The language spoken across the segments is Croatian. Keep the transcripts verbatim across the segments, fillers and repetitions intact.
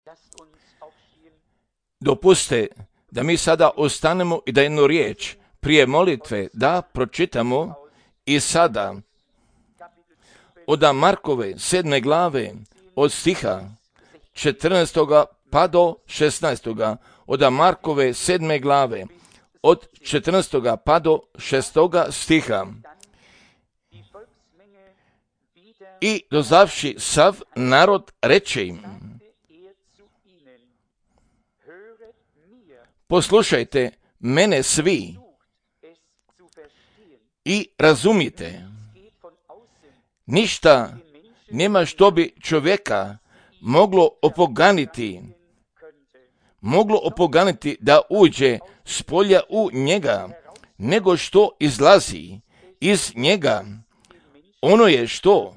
Dopuste da mi sada ostanemo i da jednu riječ prije molitve da pročitamo i sada od Markove sedme glave od stiha četrnaestoga pa do šesnaestoga. Od Markove sedme glave od četrnaestoga pa do šestoga stiha. I dozavši sav narod reče im: poslušajte mene svi i razumite. Ništa nema što bi čovjeka moglo opoganiti, moglo opoganiti da uđe s polja u njega, nego što izlazi iz njega. Ono je što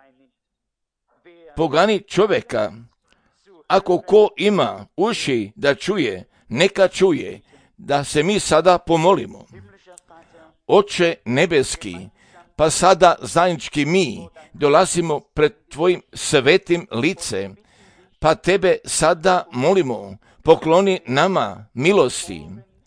pogani čovjeka. Ako ko ima uši da čuje, neka čuje. Da se mi sada pomolimo. Oče nebeski, pa sada zajednički mi dolazimo pred tvojim svetim licem, pa tebe sada molimo, pokloni nama milosti,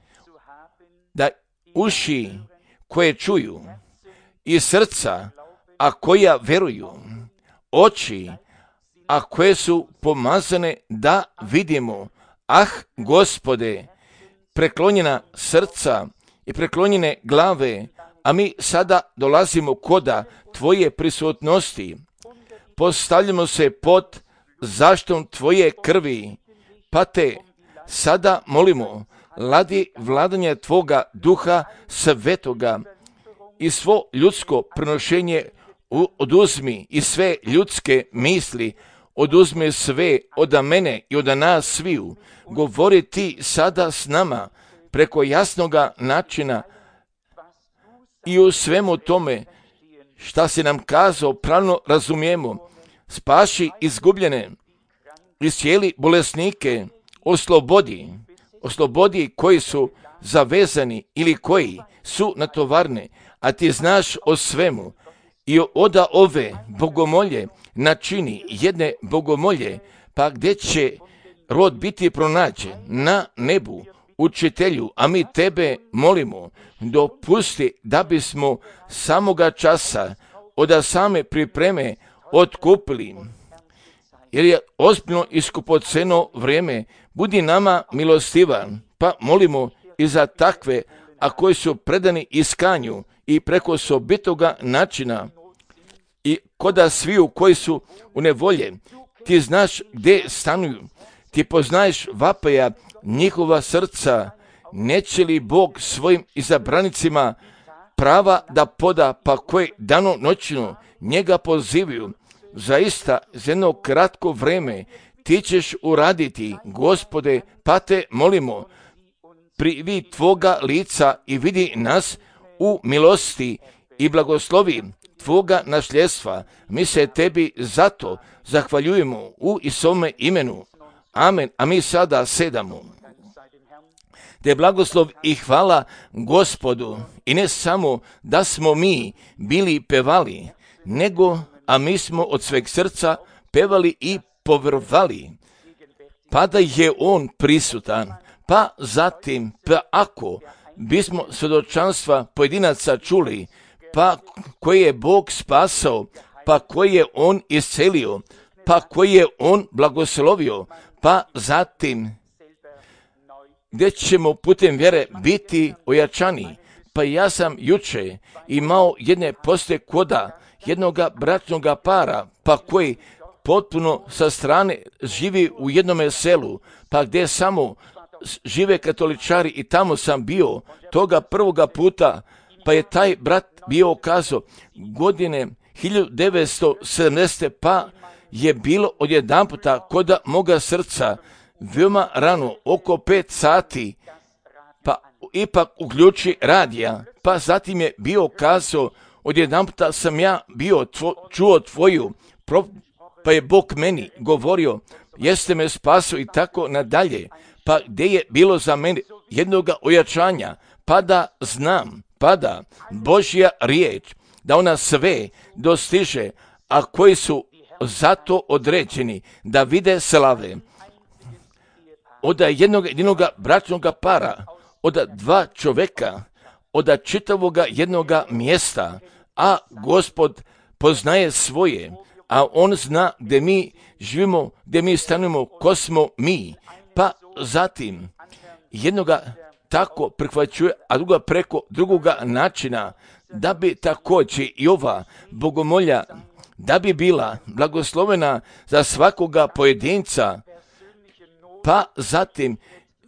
da uši koje čuju i srca, a koja veruju, oči, a koje su pomazane da vidimo. Ah, Gospode, preklonjena srca i preklonjene glave, a mi sada dolazimo koda tvoje prisutnosti. Postavljamo se pod zaštitom tvoje krvi, pa te sada molimo, ladi vladanje tvoga duha svetoga i svo ljudsko prenošenje oduzmi i sve ljudske misli, oduzme sve od mene i od nas sviju. Govori ti sada s nama preko jasnoga načina i u svemu tome šta si nam kazao pravno razumijemo. Spaši izgubljene, iscijeli bolesnike, oslobodi, oslobodi koji su zavezani ili koji su natovarne, a ti znaš o svemu. I oda ove bogomolje načini jedne bogomolje, pa gdje će rod biti pronađen na nebu, učitelju, a mi tebe molimo, dopusti da bismo samoga časa od same pripreme otkupili, jer je ozbiljno iskupoceno vrijeme. Budi nama milostivan, pa molimo i za takve, a koji su predani iskanju i preko osobitoga načina i koda sviju koji su u nevolje. Ti znaš gdje stanuju, ti poznaješ vapaja njihova srca. Neće li Bog svojim izabranicima prava da poda, pa koji dano noćno njega pozivaju? Zaista za jedno kratko vreme ti ćeš uraditi, Gospode, pa te molimo, privi tvoga lica i vidi nas u milosti i blagoslovi tvoga nasljedstva. Mi se tebi zato zahvaljujemo u Isome imenu. Amen. A mi sada sedamo. Te blagoslov i hvala Gospodu, i ne samo da smo mi bili pevali, nego a mi smo od sveg srca pevali i povjerovali, pa da je on prisutan. Pa zatim, pa ako bismo svjedočanstva pojedinaca čuli, pa koje je Bog spasao, pa koje je on iscelio, pa koje je on blagoslovio, pa zatim gdje ćemo putem vjere biti ojačani. Pa ja sam juče imao jedne poslije koda jednoga bračnoga para, pa koji potpuno sa strane živi u jednome selu, pa gdje samo žive katoličari, i tamo sam bio toga prvoga puta, pa je taj brat bio kazao godine hiljadu devetsto sedamdesete pa je bilo odjedanputa koda moga srca veoma rano, oko pet sati, pa ipak uključi radija, pa zatim je bio kazao odjedanputa sam ja bio tvo, čuo tvoju, pa je Bog meni govorio, jeste me spasio i tako nadalje. Pa gdje je bilo za mene jednoga ojačanja, pa da znam, pa da Božja riječ, da ona sve dostiže, a koji su zato određeni da vide slave. od jednog jedinog bračnog para, od dva čovjeka, od čitavoga jednoga mjesta, a Gospod poznaje svoje, a On zna gdje mi živimo, gdje mi stanujemo, ko smo mi, pa zatim jednoga tako prihvaćuje, a druga preko drugoga načina, da bi također i ova bogomolja, da bi bila blagoslovena za svakoga pojedinca, pa zatim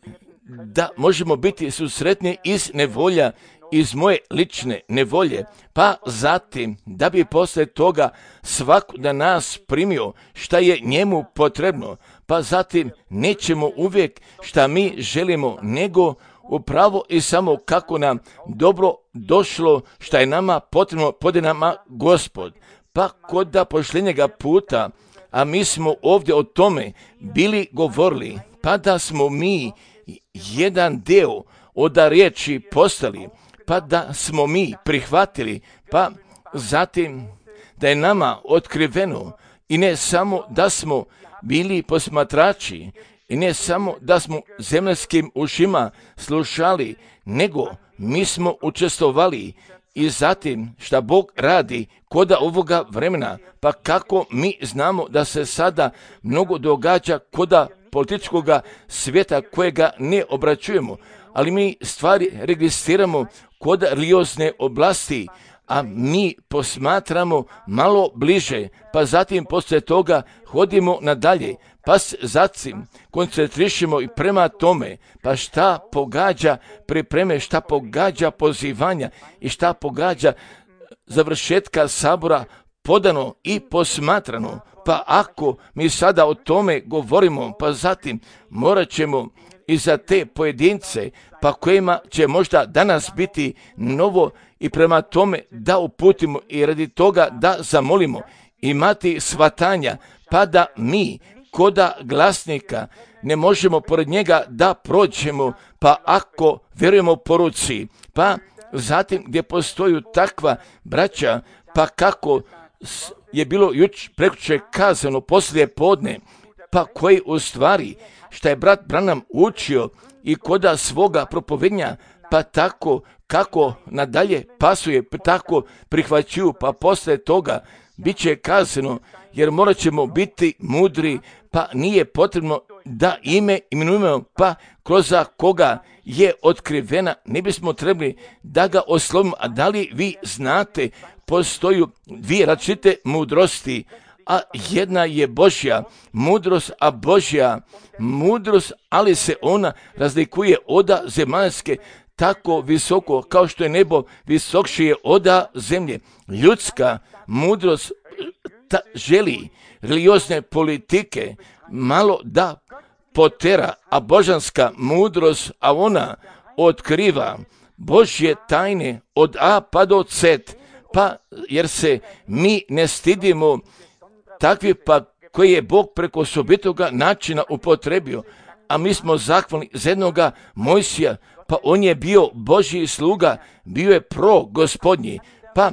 da možemo biti susretni iz nevolja, iz moje lične nevolje, pa zatim da bi poslije toga svako da nas primio šta je njemu potrebno, pa zatim nećemo uvijek šta mi želimo, nego upravo i samo kako nam dobro došlo, šta je nama potrebno, pode nama Gospod. Pa kod da pošljenjega puta, a mi smo ovdje o tome bili govorili, pa da smo mi jedan deo od riječi postali, pa da smo mi prihvatili, pa zatim da je nama otkriveno i ne samo da smo bili posmatrači i ne samo da smo zemaljskim ušima slušali, nego mi smo učestvovali i zatim šta Bog radi koda ovoga vremena, pa kako mi znamo da se sada mnogo događa koda političkog svijeta kojega ne obraćujemo, ali mi stvari registriramo kod religiozne oblasti, a mi posmatramo malo bliže, pa zatim poslije toga hodimo nadalje, pa se zatim koncentrišemo i prema tome, pa šta pogađa pripreme, šta pogađa pozivanja i šta pogađa završetka sabora podano i posmatrano. Pa ako mi sada o tome govorimo, pa zatim morat ćemo i za te pojedince, pa kojima će možda danas biti novo i prema tome da uputimo i radi toga da zamolimo, imati shvatanja, pa da mi koda glasnika ne možemo pored njega da prođemo, pa ako vjerujemo poruci, pa zatim gdje postoju takva braća, pa kako je bilo juč prekuće kazano poslije podne, pa koji u stvari šta je brat Branham učio i koda svoga propovednja, pa tako kako nadalje pasuje, pa tako prihvaćuju, pa poslije toga bit će kazano, jer morat ćemo biti mudri, pa nije potrebno da ime imenujemo, pa kroz koga je otkrivena, ne bismo trebali da ga oslovimo. A da li vi znate, postoju dvije različite mudrosti, a jedna je Božja mudrost, a Božja mudrost, ali se ona razlikuje od zemaljske tako visoko kao što je nebo visokšije od zemlje. Ljudska mudrost ta želi religiozne politike malo da potera, a božanska mudrost, a ona otkriva Božje tajne od A pa do Z, pa jer se mi ne stidimo takvi pa koji je Bog preko osobitoga načina upotrebio, a mi smo zahvalni za jednoga Mojsija, pa on je bio Božji sluga, bio je pro gospodnji, pa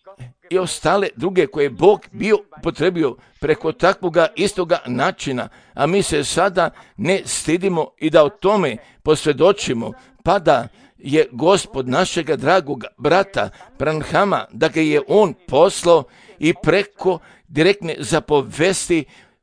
i ostale druge koje je Bog bio upotrebio preko takvoga istoga načina, a mi se sada ne stidimo i da o tome posvjedočimo, pa da je Gospod našega dragog brata Branhama, da ga je on poslao i preko direktne zapovesti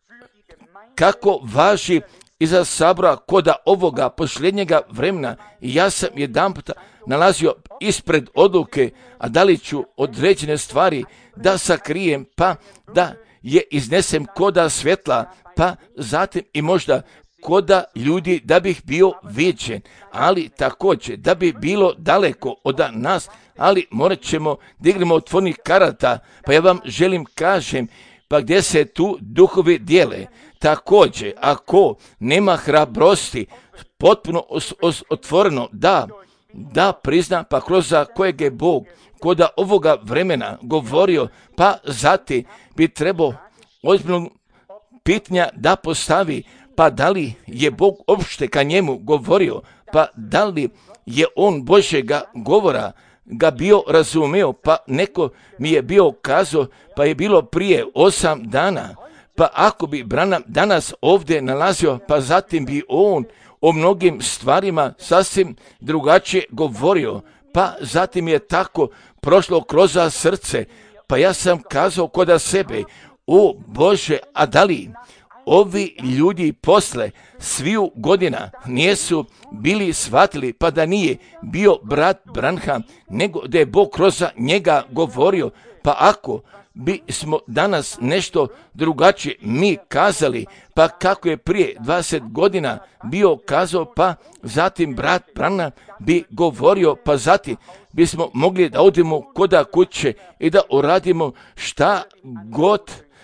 kako važi iza sabora koda ovoga posljednjega vremena. I ja sam jedan puta nalazio ispred odluke, a da li ću određene stvari da sakrijem, pa da je iznesem koda svjetla, pa zatim i možda koda ljudi da bih bio viđen, ali također da bi bilo daleko od nas, ali morat ćemo da igramo otvornih karata, pa ja vam želim kažem, pa gdje se tu duhovi dijele, također ako nema hrabrosti, potpuno os, os, otvoreno da, da prizna, pa kroz za kojeg je Bog koda ovoga vremena govorio, pa zatim bi trebao ozbiljno pitanja da postavi, pa da li je Bog opšte ka njemu govorio, pa da li je on Božjega govora ga bio razumio, pa neko mi je bio kazao, pa je bilo prije osam dana, pa ako bi Branham danas ovdje nalazio, pa zatim bi on o mnogim stvarima sasvim drugačije govorio, pa zatim je tako prošlo kroz srce, pa ja sam kazao kod sebe, o Bože, a da li ovi ljudi posle sviju godina nijesu bili shvatili, pa da nije bio brat Branham, nego da je Bog kroz njega govorio, pa ako bi smo danas nešto drugačije mi kazali, pa kako je prije dvadeset godina bio kazao, pa zatim brat Branham bi govorio, pa zatim bismo mogli da odemo koda kuće i da uradimo šta god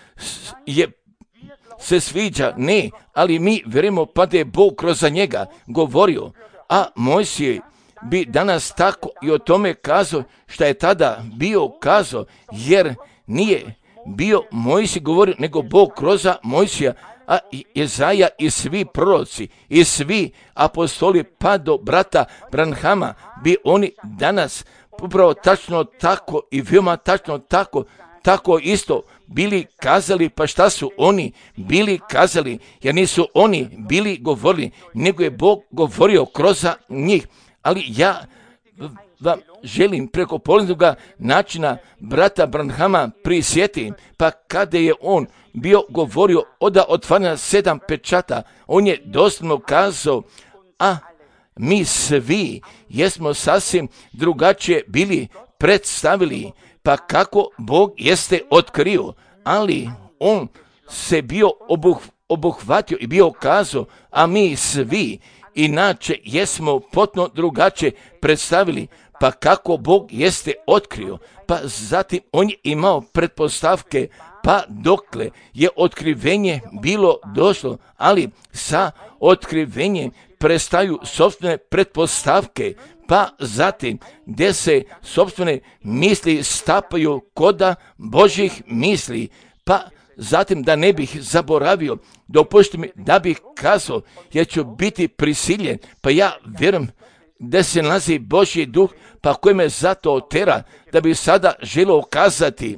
je se sviđa, ne, ali mi vjerujemo pa da je Bog kroz njega govorio, a Mojsije bi danas tako i o tome kazao šta je tada bio kazao, jer nije bio Mojsije govorio, nego Bog kroz Mojsija, a Jezaja i svi proroci i svi apostoli pa do brata Branhama bi oni danas upravo tačno tako i veoma tačno tako, tako isto bili kazali, pa šta su oni bili kazali, jer nisu oni bili govorili, nego je Bog govorio kroz njih. Ali ja vam želim preko polovnog načina brata Branhama prisjetim, pa kada je on bio govorio od otvaranja sedam pečata, on je doslovno kazao, a mi svi jesmo sasvim drugačije bili predstavili, pa kako Bog jeste otkrio, ali on se bio obuh, obuhvatio i bio kazao, a mi svi inače jesmo potpuno drugačije predstavili, pa kako Bog jeste otkrio, pa zatim on je imao pretpostavke, pa dokle je otkrivenje bilo došlo, ali sa otkrivenjem prestaju sopstvene pretpostavke, pa zatim gdje se sopstvene misli stapaju koda Božjih misli, pa zatim da ne bih zaboravio, dopušti mi da bih kazao, jer ću biti prisiljen, pa ja vjerujem da se nalazi Božji duh, pa koji me zato tera, da bi sada želio kazati,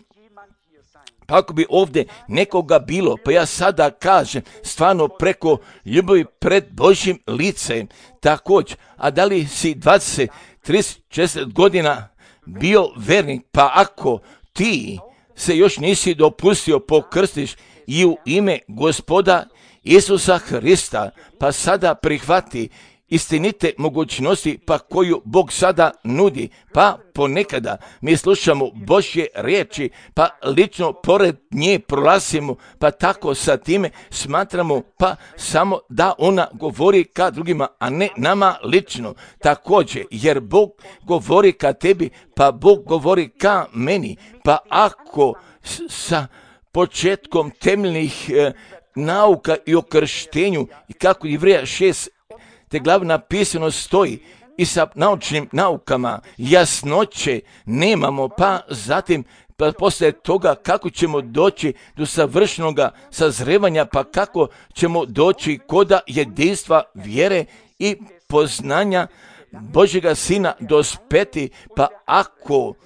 pa ako bi ovdje nekoga bilo, pa ja sada kažem, stvarno preko ljubavi pred Božjim licem, također, a da li si dvadeset, trideset, četrdeset godina bio vernik, pa ako ti se još nisi dopustio pokrstiš i u ime Gospoda Isusa Hrista, pa sada prihvati istinite mogućnosti pa koju Bog sada nudi, pa ponekada mi slušamo Božje riječi, pa lično pored nje prolazimo, pa tako sa time smatramo pa samo da ona govori ka drugima, a ne nama lično. Također, jer Bog govori ka tebi, pa Bog govori ka meni, pa ako sa početkom temeljnih e, nauka i o krštenju, i kako Jevreja šest te glavi napisano stoji, i sa naučnim naukama jasnoće nemamo, pa zatim pa poslije toga kako ćemo doći do savršenog sazrevanja, pa kako ćemo doći koda jedinstva vjere i poznanja Božjega Sina dospeti, pa ako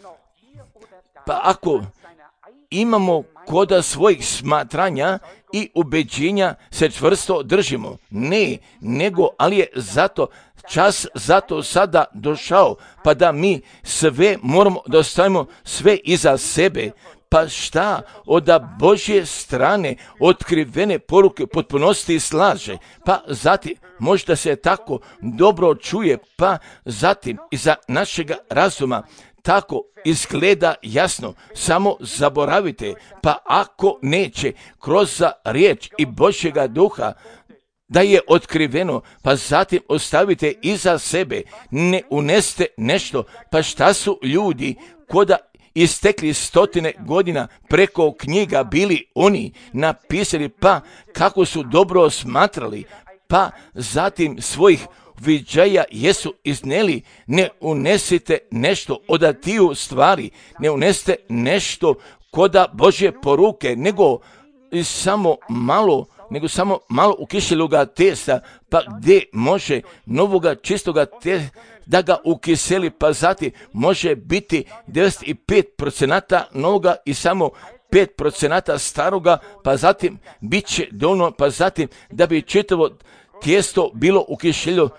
pa ako imamo koda svojih smatranja i ubeđenja se čvrsto držimo. Ne, nego, ali je zato čas zato sada došao, pa da mi sve moramo da ostavimo sve iza sebe. Pa šta od Božje strane otkrivene poruke potpunosti slaže, pa zatim možda se tako dobro čuje, pa zatim iza našega razuma tako izgleda jasno, samo zaboravite, pa ako neće kroz riječ i Božjega duha da je otkriveno, pa zatim ostavite iza sebe, ne uneste nešto, pa šta su ljudi koda istekli stotine godina preko knjiga bili oni napisali, pa kako su dobro smatrali, pa zatim svojih viđaja jesu izneli, ne unesite nešto od tiju stvari, ne unesite nešto koda Božje poruke, nego samo malo, nego samo malo ukiseloga testa, pa gdje može novoga čistoga testa da ga ukiseli, pa zatim može biti devedeset pet procenata novoga i samo pet procenata staroga, pa zatim bit će dovoljno, pa zatim da bi čitavo tijesto bilo u kišelju.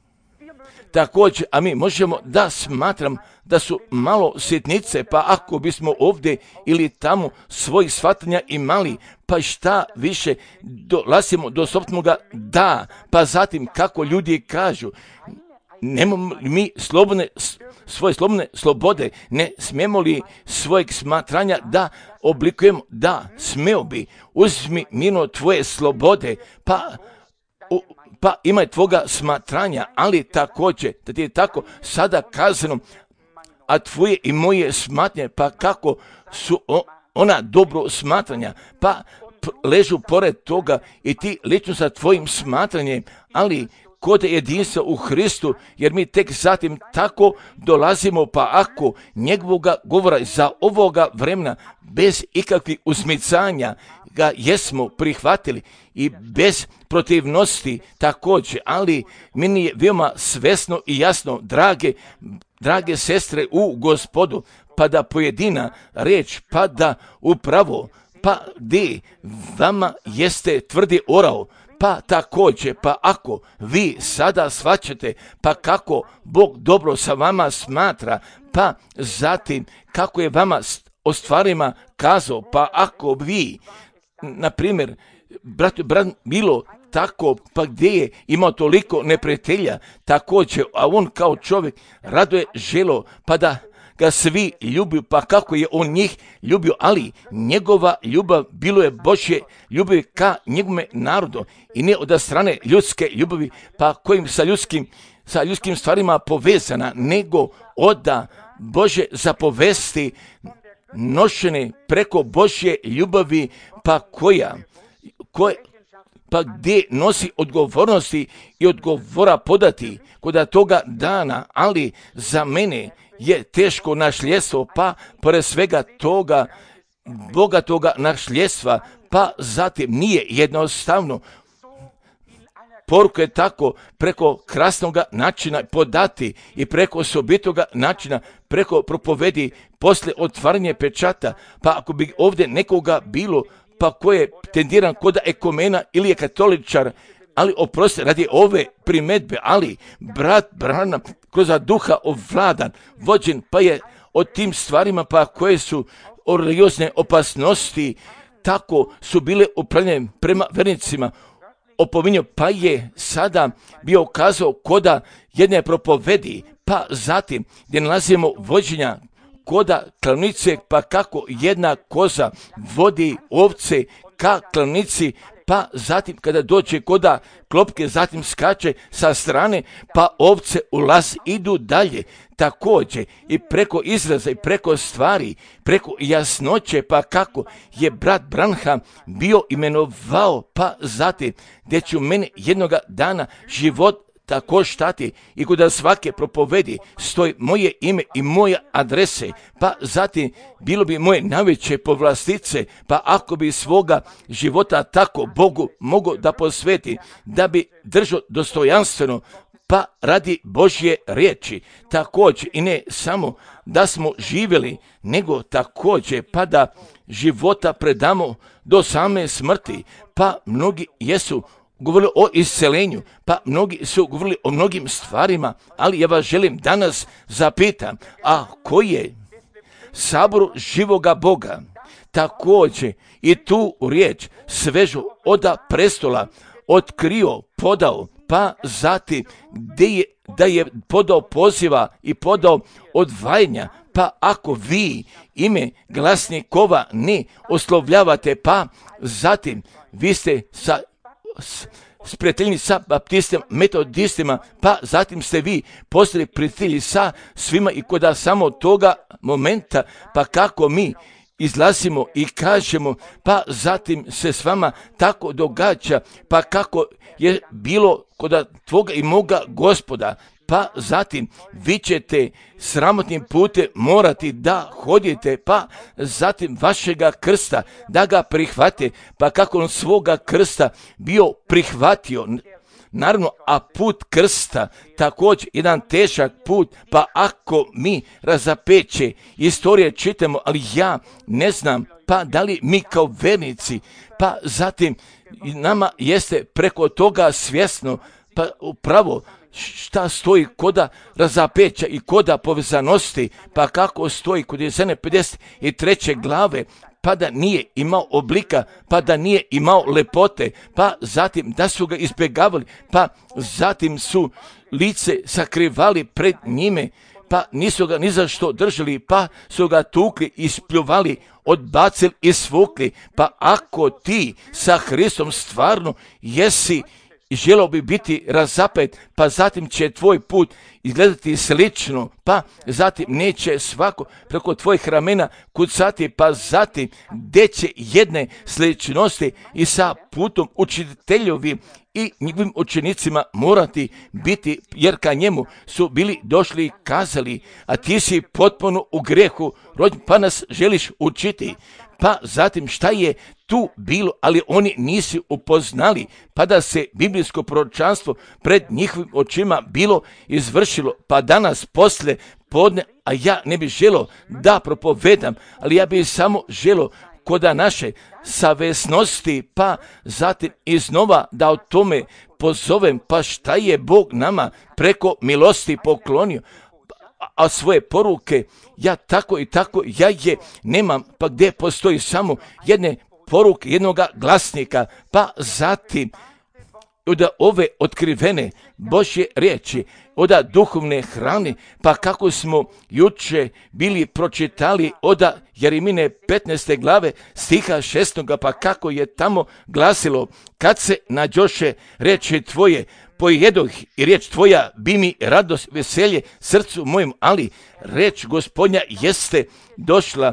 Također, a mi možemo da smatram da su malo sitnice, pa ako bismo ovdje ili tamo svojih shvatanja imali, pa šta više dolazimo do sobstvenoga da, pa zatim kako ljudi kažu, nemamo mi slobodne, svoje slobodne slobode, ne smijemo li svojeg smatranja da oblikujemo, da, smeo bi, uzmi mirno tvoje slobode, pa u, pa imaj tvoga smatranja, ali također da ti je tako sada kazano, a tvoje i moje smatranje, pa kako su ona dobro smatranja, pa ležu pored toga i ti lično sa tvojim smatranjem, ali kod jedinstva u Hristu, jer mi tek zatim tako dolazimo, pa ako njegovoga govora za ovoga vremena bez ikakvih uzmicanja ga jesmo prihvatili i bez protivnosti također, ali meni je veoma svesno i jasno, drage, drage sestre u Gospodu, pa da pojedina reč, pa da upravo, pa gdje vama jeste tvrdi orao, pa također, pa ako vi sada shvaćate, pa kako Bog dobro sa vama smatra, pa zatim kako je vama o stvarima kazao, pa ako vi, na primjer, brat, brat, bilo tako, pa gdje je imao toliko neprijatelja, također, a on kao čovjek raduje želo, pa da ga svi ljubio, pa kako je on njih ljubio, ali njegova ljubav bilo je Božje ljubavi ka njegovome narodu i ne od strane ljudske ljubavi, pa kojim sa ljudskim, sa ljudskim stvarima povezana, nego od Božje zapovesti nošene preko Božje ljubavi, pa koja, koja pa gdje nosi odgovornosti i odgovora podati kod toga dana, ali za mene je teško nasljedstvo, pa pored svega toga, bogatoga nasljedstva, pa zatim nije jednostavno. Poruka je tako preko krasnoga načina podati i preko osobitoga načina, preko propovedi poslije otvaranja pečata, pa ako bi ovdje nekoga bilo, pa ko je tendiran kod ekumena ili je katoličar, ali oprosti radi ove primedbe, ali brat Branham kroz duha ovladan, vođen, pa je o tim stvarima, pa koje su religiozne opasnosti, tako su bile upravljene prema vernicima, opominio, pa je sada bio ukazao koda jedne propovedi, pa zatim gdje nalazimo vođenja koda klavnice, pa kako jedna koza vodi ovce ka klavnici, pa zatim kada dođe koda klopke, zatim skače sa strane, pa ovce ulaz idu dalje. Također i preko izraza i preko stvari, preko jasnoće, pa kako je brat Branham bio imenovao, pa zatim gdje će u mene jednoga dana život tako štati i kod svake propovedi stoji moje ime i moje adrese, pa zatim bilo bi moje najveće povlastice, pa ako bi svoga života tako Bogu mogao da posveti, da bi držao dostojanstveno, pa radi Božje riječi, također i ne samo da smo živjeli, nego također pa da života predamo do same smrti, pa mnogi jesu govorili o iscelenju, pa mnogi su govorili o mnogim stvarima, ali ja vas želim danas zapitam, a koji je saboru živoga Boga također i tu riječ svežu oda prestola otkrio, podao, pa zatim gdje je, da je podao poziva i podao odvajanja, pa ako vi ime glasnikova ne oslovljavate, pa zatim vi ste sa sprijateljni sa baptistima, metodistima, pa zatim ste vi postali prijatelji sa svima i kod samo toga momenta, pa kako mi izlazimo i kažemo, pa zatim se s vama tako događa, pa kako je bilo kod tvoga i moga Gospoda, pa zatim vi ćete sramotnim putem morati da hodite, pa zatim vašega krsta da ga prihvate, pa kako on svoga krsta bio prihvatio. Naravno, a put krsta također jedan težak put, pa ako mi razapeće istorije čitamo, ali ja ne znam, pa da li mi kao vernici, pa zatim i nama jeste preko toga svjesno, pa upravo šta stoji koda razapeća i koda povezanosti, pa kako stoji kod Jesaje pedeset treće glave, pa da nije imao oblika, pa da nije imao lepote, pa zatim da su ga izbjegavali, pa zatim su lice sakrivali pred njime, pa nisu ga ni za što držali, pa su ga tukli, ispljuvali, odbacili i svukli. Pa ako ti sa Hristom stvarno jesi i želio bi biti razapet, pa zatim će tvoj put izgledati slično, pa zatim neće svako preko tvojih ramena kucati, pa zatim gdje će jedne sličnosti i sa putom učiteljovim i njihovim učenicima morati biti, jer ka njemu su bili došli i kazali, a ti si potpuno u grehu, pa nas želiš učiti. Pa zatim šta je tu bilo, ali oni nisu upoznali, pa da se biblijsko proročanstvo pred njihovim očima bilo izvršilo, pa danas posle podne, a ja ne bih želio da propovedam, ali ja bih samo želio koda naše savjesnosti, pa zatim iznova da o tome pozovem, pa šta je Bog nama preko milosti poklonio, a svoje poruke ja tako i tako ja je nemam, pa gdje postoji samo jedne poruke, jednoga glasnika, pa zatim od ove otkrivene Božje riječi, od duhovne hrane, pa kako smo juče bili pročitali od Jeremine petnaeste glave stiha šestog, pa kako je tamo glasilo, kad se nađoše riječi tvoje, pojedoh i riječ tvoja bi mi radost, veselje srcu mojem, ali riječ Gospodnja jeste došla,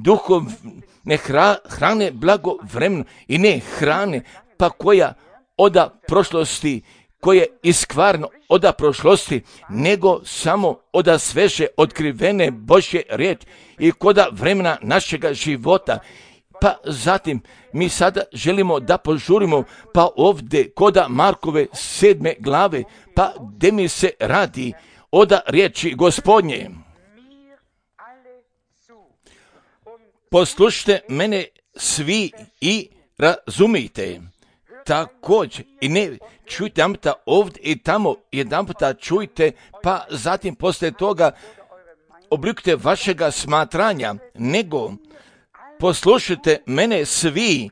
duhovne hrane blagovremeno i ne hrane, pa koja oda prošlosti, koje iskvarno oda prošlosti, nego samo oda sveže otkrivene Božje riječi i koda vremena našega života. Pa zatim mi sada želimo da požurimo, pa ovdje koda Markove sedme glave, pa gdje mi se radi oda riječi Gospodnje. Poslušajte mene svi i razumijte. Također, i ne čujte jedan puta ovdje i tamo, jedan puta čujte, pa zatim poslije toga oblikujte vašega smatranja, nego poslušajte mene svi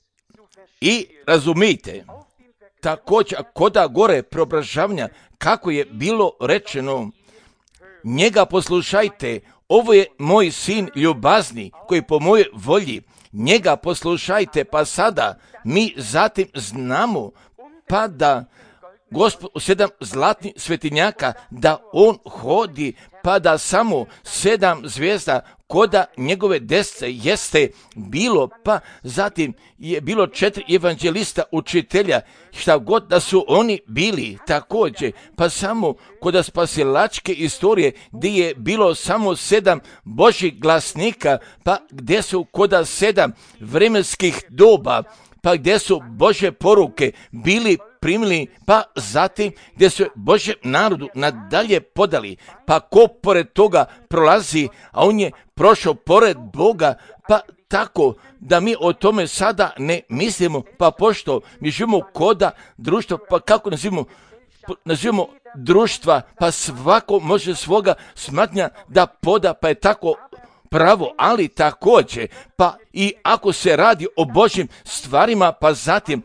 i razumijte. Također, koda gore preobražavanja, kako je bilo rečeno, njega poslušajte, ovo je moj sin ljubazni, koji po mojoj volji, njega poslušajte, pa sada mi zatim znamo, pa da Gospod u sedam zlatnih svetinjaka, da on hodi, pa da samo sedam zvijezda koda njegove desce jeste bilo, pa zatim je bilo četiri evanđelista, učitelja, šta god da su oni bili također, pa samo koda spasilačke istorije gdje je bilo samo sedam Božjih glasnika, pa gdje su koda sedam vremenskih doba, pa gdje su Božje poruke bili primili, pa zatim gdje su Božjem narodu nadalje podali, pa ko pored toga prolazi, a on je prošao pored Boga, pa tako da mi o tome sada ne mislimo, pa pošto mi živimo koda društva, pa kako nazivamo, nazivamo društva, pa svako može svoga smatnja da poda, pa je tako pravo, ali također, pa i ako se radi o Božjim stvarima, pa zatim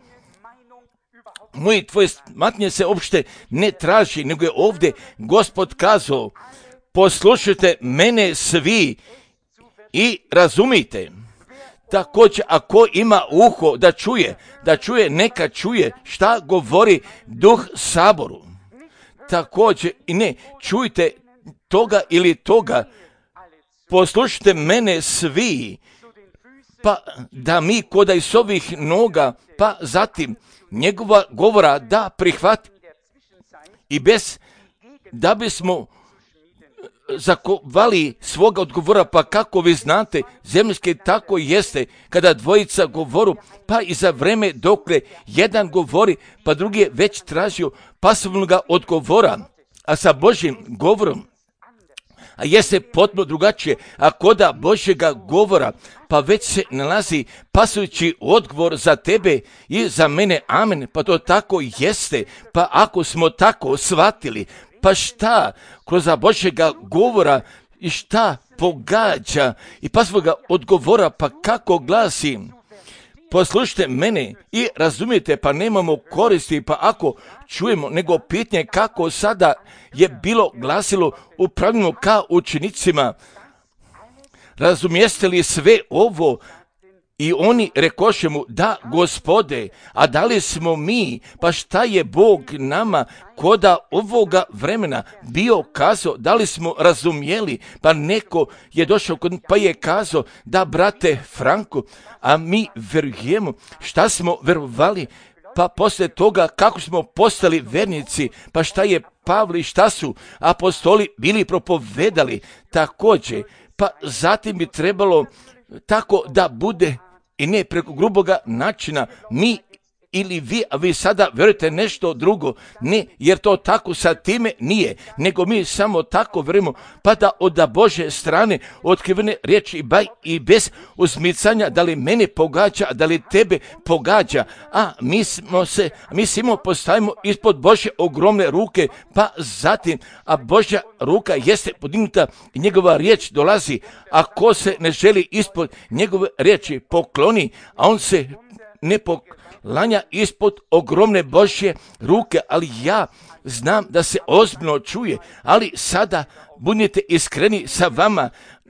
moji tvoje smatnje se uopšte ne traži, nego je ovdje Gospod kazao, poslušajte mene svi i razumijte. Također, ako ima uho da čuje, da čuje, neka čuje šta govori Duh Saboru. Također, i ne čujte toga ili toga, poslušajte mene svi, pa da mi koda iz ovih noga, pa zatim njegova govora da prihvati i bez da bismo zakovali svoga odgovora, pa kako vi znate, zemljske tako jeste, kada dvojica govoru, pa i za vreme dokle jedan govori, pa drugi je već tražio pasivnog odgovora, a sa Božjim govorom, a jeste potpuno drugačije. A koda Božjega govora, pa već se nalazi pasujući odgovor za tebe i za mene, amen, pa to tako jeste. Pa ako smo tako shvatili, pa šta kroz Božjega govora i šta pogađa i pa svoga odgovora, pa kako glasi? Poslušajte mene i razumijete, pa nemamo koristi, pa ako čujemo, nego pitanje kako sada je bilo glasilo u pravilno ka učenicima. Razumijeste li sve ovo? I oni rekoše mu, da Gospode, a da li smo mi, pa šta je Bog nama koda ovoga vremena bio kazao, da li smo razumjeli? Pa neko je došao kod, pa je kazao, da brate Franko, a mi verujemo, šta smo verovali? Pa poslije toga kako smo postali vernici, pa šta je Pavli, šta su apostoli bili propovedali također, pa zatim bi trebalo tako da bude i ne preko gruboga načina mi ili vi, a vi sada vjerujete nešto drugo, ne, jer to tako sa time nije, nego mi samo tako vjerujemo, pa da od Božje strane otkrivene riječi baj i bez uzmicanja, da li mene pogađa, da li tebe pogađa, a mi smo se, mi samo postavimo ispod Božje ogromne ruke, pa zatim, a Božja ruka jeste podignuta i njegova riječ dolazi, a ko se ne želi ispod njegove riječi pokloni, a on se ne pokloni, lanja ispod ogromne Božje ruke, ali ja znam da se ozbiljno čuje, ali sada budite iskreni sa vama,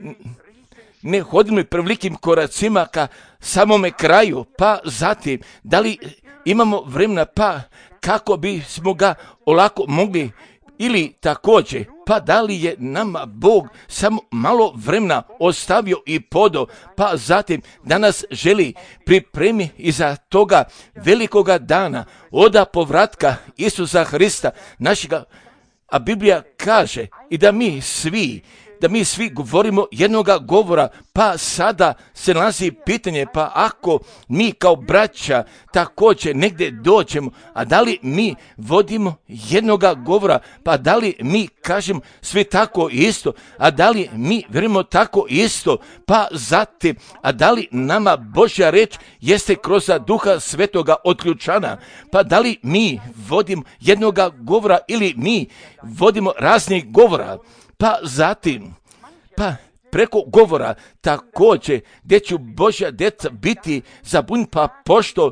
ne hodimo prevelikim koracima ka samome kraju, pa zatim, da li imamo vremena, pa kako bismo ga olako mogli, ili također, pa da li je nama Bog samo malo vremena ostavio i podo, pa zatim da nas želi pripremi iza toga velikoga dana, oda povratka Isusa Hrista, našega, a Biblija kaže i da mi svi, da mi svi govorimo jednoga govora, pa sada se nalazi pitanje, pa ako mi kao braća također negdje dođemo, a da li mi vodimo jednoga govora, pa da li mi kažemo svi tako isto, a da li mi vjerujemo tako isto, pa zatim, a da li nama Božja reč jeste kroz Duha Svetoga otključana, pa da li mi vodimo jednoga govora ili mi vodimo raznih govora, pa zatim, pa preko govora također gdje ću Božja djeca biti zabunjeni, pa pošto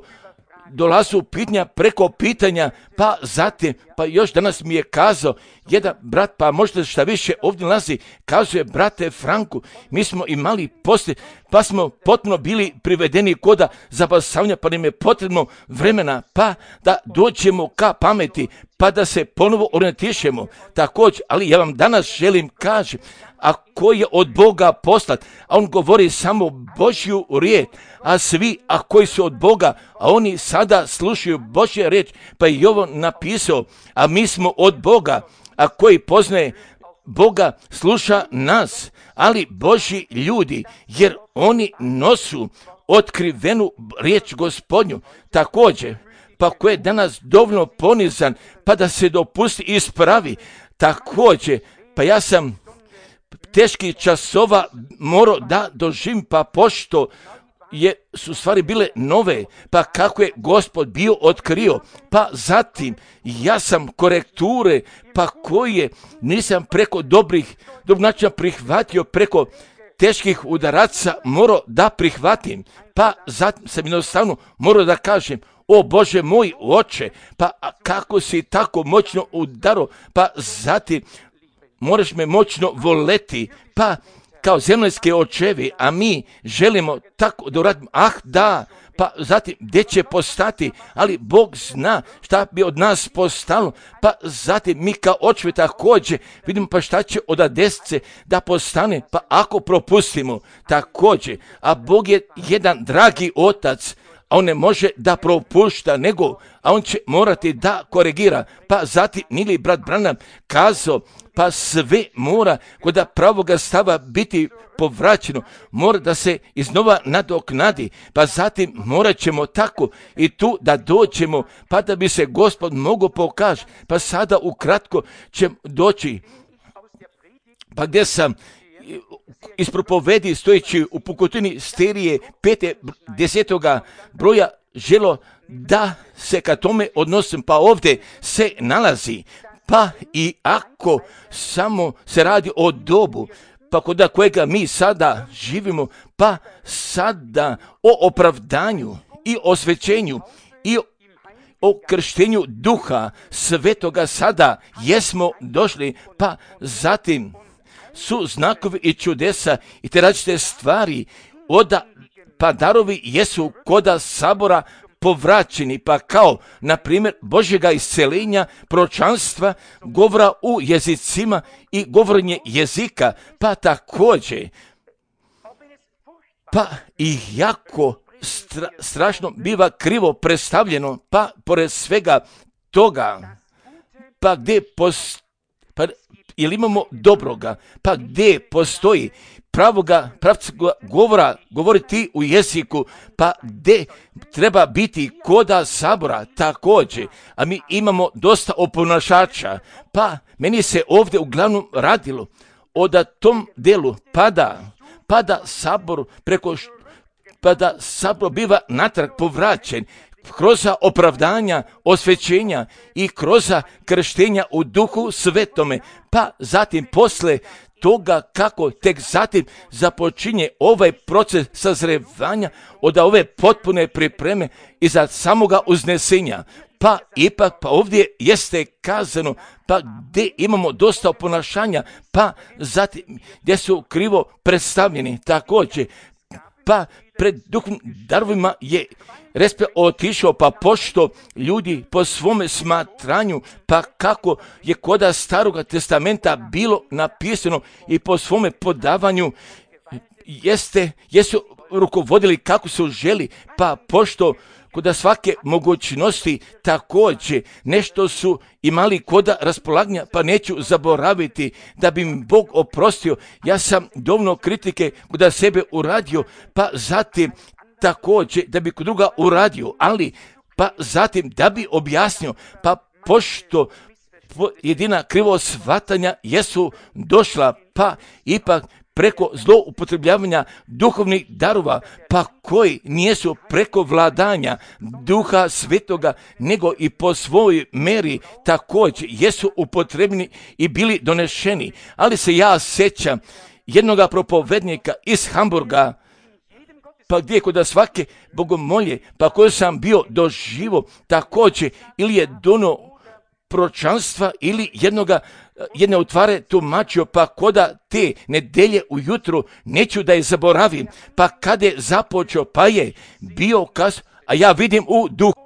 dolazu pitanja preko pitanja, pa zatim, pa još danas mi je kazao jedan brat, pa možda šta više ovdje nalazi, kazuje, brate Franku, mi smo imali poslije, pa smo potpuno bili privedeni koda zabasavanja, pa nam je potrebno vremena, pa da dođemo ka pameti, pa da se ponovo orijentišemo također, ali ja vam danas želim kažem, a koji je od Boga poslat, a on govori samo Božju riječ, a svi, a koji su od Boga, a oni sada slušaju Božju riječ, pa je ovo napisao, a mi smo od Boga, a koji poznaje Boga sluša nas, ali Božji ljudi, jer oni nosu otkrivenu riječ Gospodnju, također, pa ko je danas dovoljno ponizan, pa da se dopusti i ispravi, također, pa ja sam teških časova morao da doživim, pa pošto je, su stvari bile nove, pa kako je Gospod bio otkrio, pa zatim ja sam korekture, pa koje nisam preko dobrih, dobrog načina prihvatio, preko teških udaraca morao da prihvatim, pa zatim sam jednostavno morao da kažem, o Bože moj oče, pa kako si tako moćno udaro, pa zatim moraš me moćno voleti, pa kao zemaljske očevi, a mi želimo tako da uradimo, ah da, pa zatim gdje će postati, ali Bog zna šta bi od nas postalo, pa zatim mi kao očevi također vidimo pa šta će od desce da postane, pa ako propustimo također, a Bog je jedan dragi otac, a on ne može da propušta, nego, a on će morati da korigira, pa zatim Nili brat Branham kazao, pa sve mora kod pravoga stava biti povraćeno, mora da se iznova nadoknadi, pa zatim morat ćemo tako i tu da dođemo, pa da bi se Gospod mogao pokaži, pa sada ukratko će doći pa gdje sam iz propovedi stojeći u pukotini sterije pete desetoga broja želo da se ka tome odnosim, pa ovdje se nalazi, pa i ako samo se radi o dobu, pa kod kojega mi sada živimo, pa sada o opravdanju i osvećenju i o krštenju duha svetoga sada jesmo došli, pa zatim su znakovi i čudesa i te različite stvari, oda, pa darovi jesu koda sabora povraćeni, pa kao, na primjer, Božjega iscelenja, proročanstva, govora u jezicima i govorenje jezika, pa također, pa i jako stra, strašno biva krivo predstavljeno, pa pored svega toga, pa gdje postoji, pa ili imamo dobroga, pa gdje postoji pravoga, pravcoga govora, govoriti u jeziku, pa gdje treba biti koda sabora također, a mi imamo dosta oponašača, pa meni se ovdje uglavnom radilo o da tom delu pada, pada sabor preko, pa da sabor biva natrag povraćen, kroz opravdanja, osvećenja i kroz krštenja u duhu svetome, pa zatim posle toga kako tek zatim započinje ovaj proces sazrevanja od ove potpune pripreme i za samoga uznesenja. Pa ipak, pa ovdje jeste kazano, pa gdje imamo dosta oponašanja, pa zatim gdje su krivo predstavljeni također, pa pred duhovnim darovima je Respe otišao, pa pošto ljudi po svome smatranju, pa kako je koda Staroga testamenta bilo napisano i po svome podavanju jeste, jesu rukovodili kako su želi, pa pošto koda svake mogućnosti također nešto su imali koda raspolaganja, pa neću zaboraviti da bi mi Bog oprostio. Ja sam dovoljno kritike koda sebe uradio, pa zatim također da bi kod druga uradio, ali pa zatim da bi objasnio, pa pošto jedina krivo shvatanja jesu došla, pa ipak preko zloupotrebljavanja duhovnih darova, pa koji nijesu preko vladanja duha svetoga, nego i po svojoj meri također jesu upotrebni i bili donešeni. Ali se ja sjećam jednoga propovednika iz Hamburga, pa gdje kod svake bogomolje, pa koju sam bio doživo također, ili je dono proročanstva ili jednoga, jedne utvare tumačio, pa koda te nedelje ujutro, neću da je zaboravim, pa kada je započeo, pa je bio kas, a ja vidim u duhu.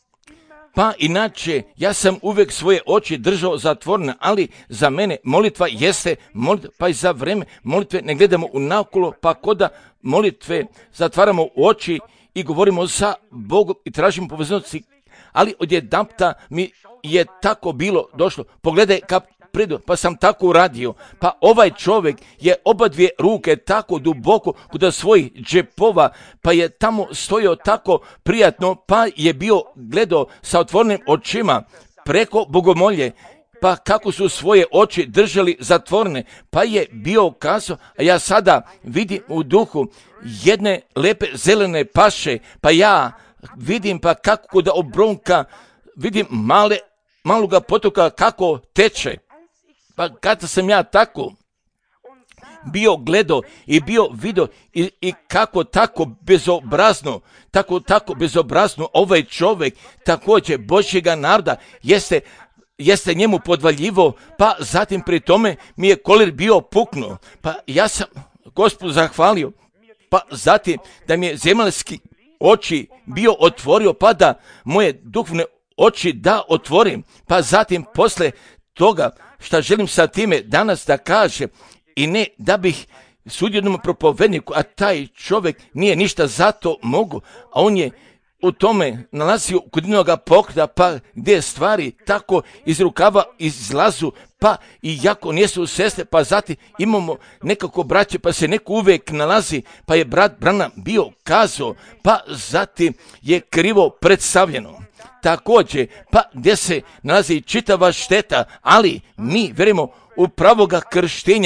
Pa inače, ja sam uvijek svoje oči držao zatvorene, ali za mene molitva jeste molitva, pa i za vreme molitve ne gledamo u naokolo, pa koda molitve zatvaramo oči i govorimo sa Bogom i tražimo povezanosti, ali odjedanputa mi je tako bilo došlo. Pogledaj ka pridu, pa sam tako uradio. Pa ovaj čovjek je oba dvije ruke tako duboko kod svojih džepova, pa je tamo stojao tako prijatno, pa je bio gledao sa otvorenim očima preko bogomolje, pa kako su svoje oči držali zatvorene, pa je bio kazao, a ja sada vidim u duhu jedne lepe zelene paše, pa ja vidim pa kako kod obronka, vidim male, maloga potoka kako teče. Pa kada sam ja tako bio gledao i bio vidio i, i kako tako bezobrazno, tako tako bezobrazno ovaj čovjek također Božjega naroda jeste, jeste njemu podvaljivo, pa zatim pri tome mi je kolir bio puknuo, pa ja sam Gospodu zahvalio, pa zatim da mi je zemaljski oči bio otvorio, pa da moje duhovne oči da otvorim, pa zatim posle toga šta želim sa time danas da kažem, i ne da bih sudio jednom propovedniku, a taj čovjek nije ništa zato mogu, a on je u tome nalazio kod jednoga pokreta, pa gdje stvari tako iz rukava izlazu, pa i jako nijesu sestre, pa zatim imamo nekako braće, pa se neko uvijek nalazi, pa je brat Branham bio kazao, pa zatim je krivo predstavljeno. Također, pa gdje se nalazi čitava šteta, ali mi verimo u pravoga krštenja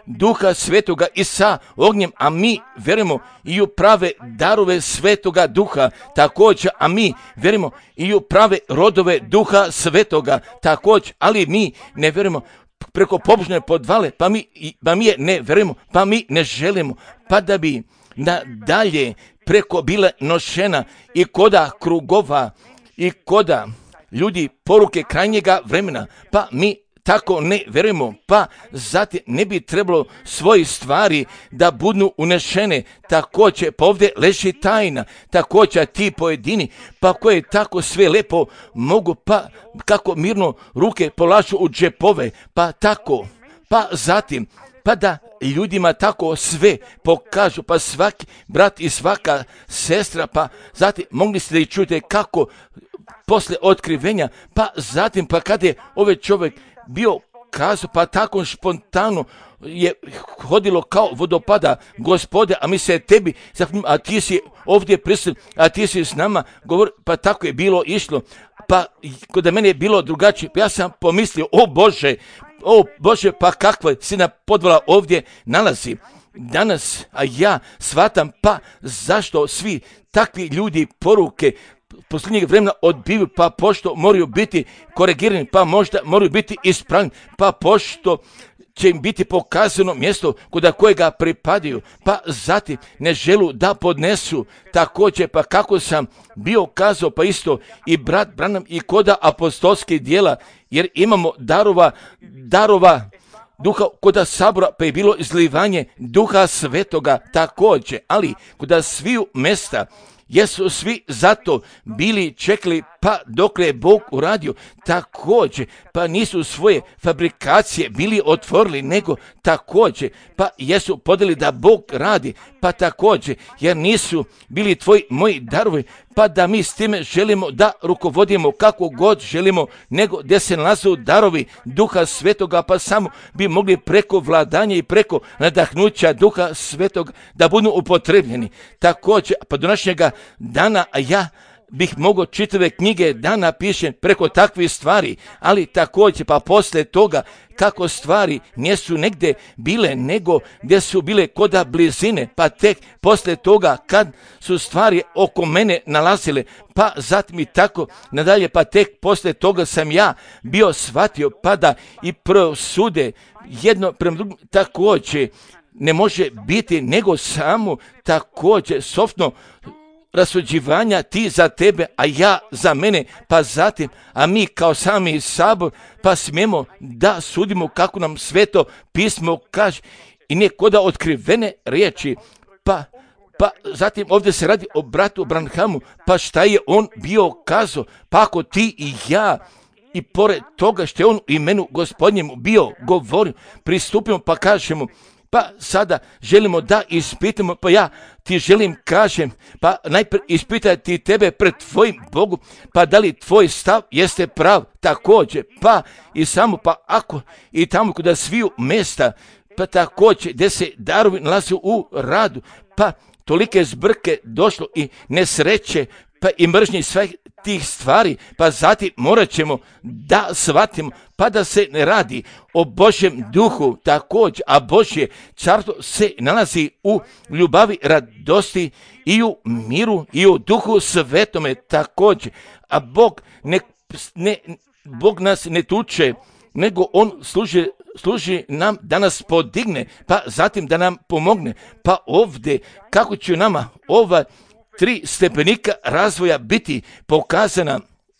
Duha Svetoga i sa ognjem, a mi verujemo i u prave darove Svetoga Duha također, a mi verujemo i u prave rodove Duha Svetoga također, ali mi ne verujemo preko pobožne podvale, pa mi, pa mi je ne verujemo, pa mi ne želimo, pa da bi nadalje preko bile nošena i koda krugova i koda ljudi poruke krajnjega vremena, pa mi tako ne verujemo, pa zatim ne bi trebalo svoje stvari da budu unešene, također pa ovdje leži tajna, također ti pojedini, pa koje tako sve lepo mogu, pa kako mirno ruke polažu u džepove, pa tako, pa zatim, pa da ljudima tako sve pokažu, pa svaki brat i svaka sestra, pa zatim mogli ste da i čujete kako posle otkrivenja, pa zatim pa kad je ovaj čovjek bio kazao, pa tako spontano je hodilo kao vodopada, Gospode, a mi se tebi, a ti si ovdje prisutan, a ti si s nama, govor, pa tako je bilo išlo, pa kod mene je bilo drugačije, pa ja sam pomislio, o Bože, o Bože, pa kakva sina podvala ovdje nalazi danas, a ja shvatam, pa zašto svi takvi ljudi poruke posljednjeg vremena odbiju, pa pošto moraju biti korigirani, pa možda moraju biti ispravni, pa pošto će im biti pokazano mjesto kod kojega pripadaju, pa zatim ne želu da podnesu također, pa kako sam bio kazao, pa isto i brat Branham i koda apostolskih dijela, jer imamo darova, darova Duha koda sabora, pa je bilo izlivanje Duha Svetoga također, ali koda sviju mesta jesu svi zato bili čekali, pa dokle je Bog uradio također, pa nisu svoje fabrikacije bili otvorili, nego također, pa jesu podeli da Bog radi, pa također, jer nisu bili tvoji moji darovi, pa da mi s time želimo da rukovodimo kako god želimo, nego gdje se nalazu darovi Duha Svetoga, pa samo bi mogli preko vladanja i preko nadahnuća Duha Svetoga da budu upotrebljeni. Također, pa do današnjega dana, a ja bih mogao čitave knjige da napišem preko takvih stvari, ali također pa poslije toga kako stvari nisu negdje bile, nego gdje su bile koda blizine, pa tek poslije toga kad su stvari oko mene nalazile, pa zatim i tako nadalje, pa tek poslije toga sam ja bio shvatio, pa da i prosude jedno prema drugom također ne može biti, nego samo također softno rasuđivanja ti za tebe, a ja za mene, pa zatim, a mi kao sami sabor, pa smijemo da sudimo kako nam sveto pismo kaže i nekoda otkrivene riječi, pa Pa zatim ovdje se radi o bratu Branhamu, pa šta je on bio kazao, pa ako ti i ja, i pored toga što je on u imenu Gospodnjemu bio govorio, pristupimo pa kažemo, pa sada želimo da ispitamo, pa ja ti želim kažem, pa najprije ispitati tebe pred tvojim Bogom, pa da li tvoj stav jeste prav također, pa i samo, pa ako i tamo kod sviju mjesta, pa također gdje se darovi nalaze u radu, pa tolike zbrke došlo i nesreće, pa i mržnje sve tih stvari, pa zatim morat ćemo da shvatimo, pa da se ne radi o Božjem duhu također, a Božje carstvo se nalazi u ljubavi, radosti i u miru i u duhu svetome također, a Bog, ne, ne, Bog nas ne tuče, nego on služi, služi nam da nas podigne, pa zatim da nam pomogne, pa ovdje kako će nama ova tri stepenika razvoja biti pokazana,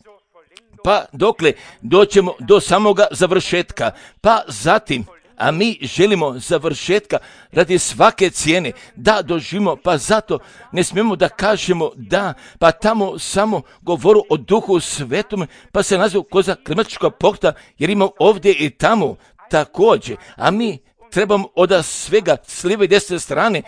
pa dokle doćemo do samoga završetka, pa zatim, a mi želimo završetka radi svake cijene da doživimo, pa zato ne smijemo da kažemo da, pa tamo samo govoru o Duhu Svetom, pa se nazivu koza klimatička pokta, jer imamo ovdje i tamo također, a mi trebamo od svega s lijeve i desne strane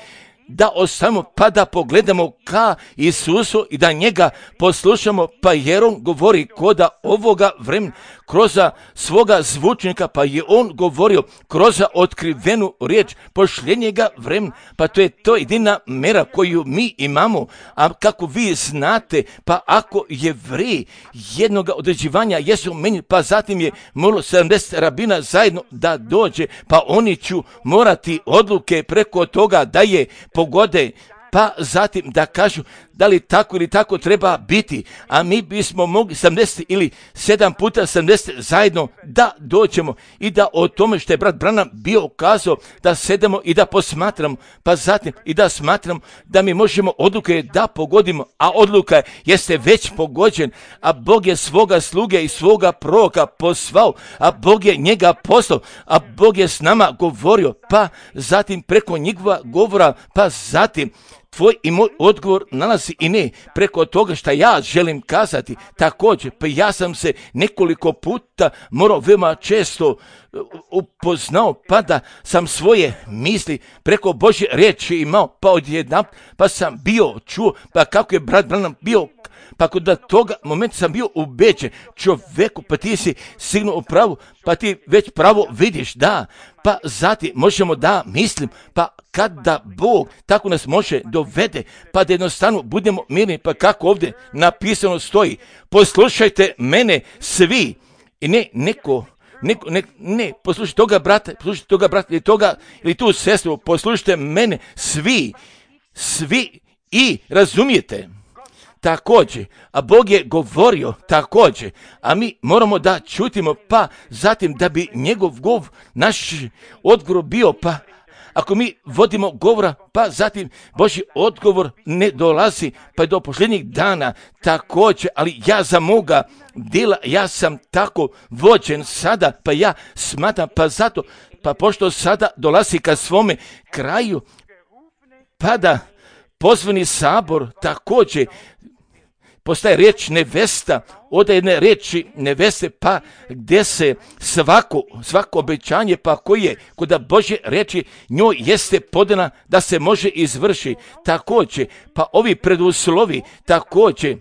da ostavimo pa da pogledamo ka Isusu i da njega poslušamo, pa jer on govori koda ovoga vremena kroz svoga zvučnika, pa je on govorio kroz otkrivenu riječ posljednjega vremena, pa to je to jedina mera koju mi imamo. A kako vi znate, pa ako Jevreji jednoga određivanja jesu meni, pa zatim je moralo sedamdeset rabina zajedno da dođe, pa oni ću morati odluke preko toga da je pogode, pa zatim da kažu da li tako ili tako treba biti, a mi bismo mogli sedamdeset ili sedam puta sedamdeset zajedno da dođemo i da o tome što je brat Branham bio kazao, da sedemo i da posmatramo, pa zatim i da smatramo da mi možemo odluke da pogodimo, a odluka jeste već pogođen, a Bog je svoga sluge i svoga proroka poslao, a Bog je njega poslao, a Bog je s nama govorio, pa zatim preko njegova govora, pa zatim tvoj i moj odgovor nalazi i ne preko toga što ja želim kazati. Također, pa ja sam se nekoliko puta morao veoma često upoznao, pa da sam svoje misli preko Božje riječi imao, pa odjednom, pa sam bio čuo, pa kako je brat Branham bio, pa kod toga momenta sam bio ubeđen, čovjeku, pa ti si sigurno u pravu, pa ti već pravo vidiš, da, pa zatim možemo da mislim, pa kada Bog tako nas može dovede, pa da jednostavno budemo mirni, pa kako ovdje napisano stoji, poslušajte mene svi, i ne neko, neko ne, ne, poslušajte toga brata, poslušajte toga brata ili toga, ili tu sestru, poslušajte mene svi, svi i razumijete. Također, a Bog je govorio također, a mi moramo da čutimo, pa zatim da bi njegov gov, naš odgovor bio, pa ako mi vodimo govora, pa zatim Božji odgovor ne dolazi, pa do posljednjih dana također, ali ja za moga djela, ja sam tako vođen sada, pa ja smatram, pa zato, pa pošto sada dolazi ka svome kraju, pa da pozvani sabor također, postaje riječ nevesta, od jedne riječi neveste, pa gdje se svako, svako obećanje, pa koje je kod Božje riječi njoj jeste podana da se može izvrši. Također, pa ovi preduslovi također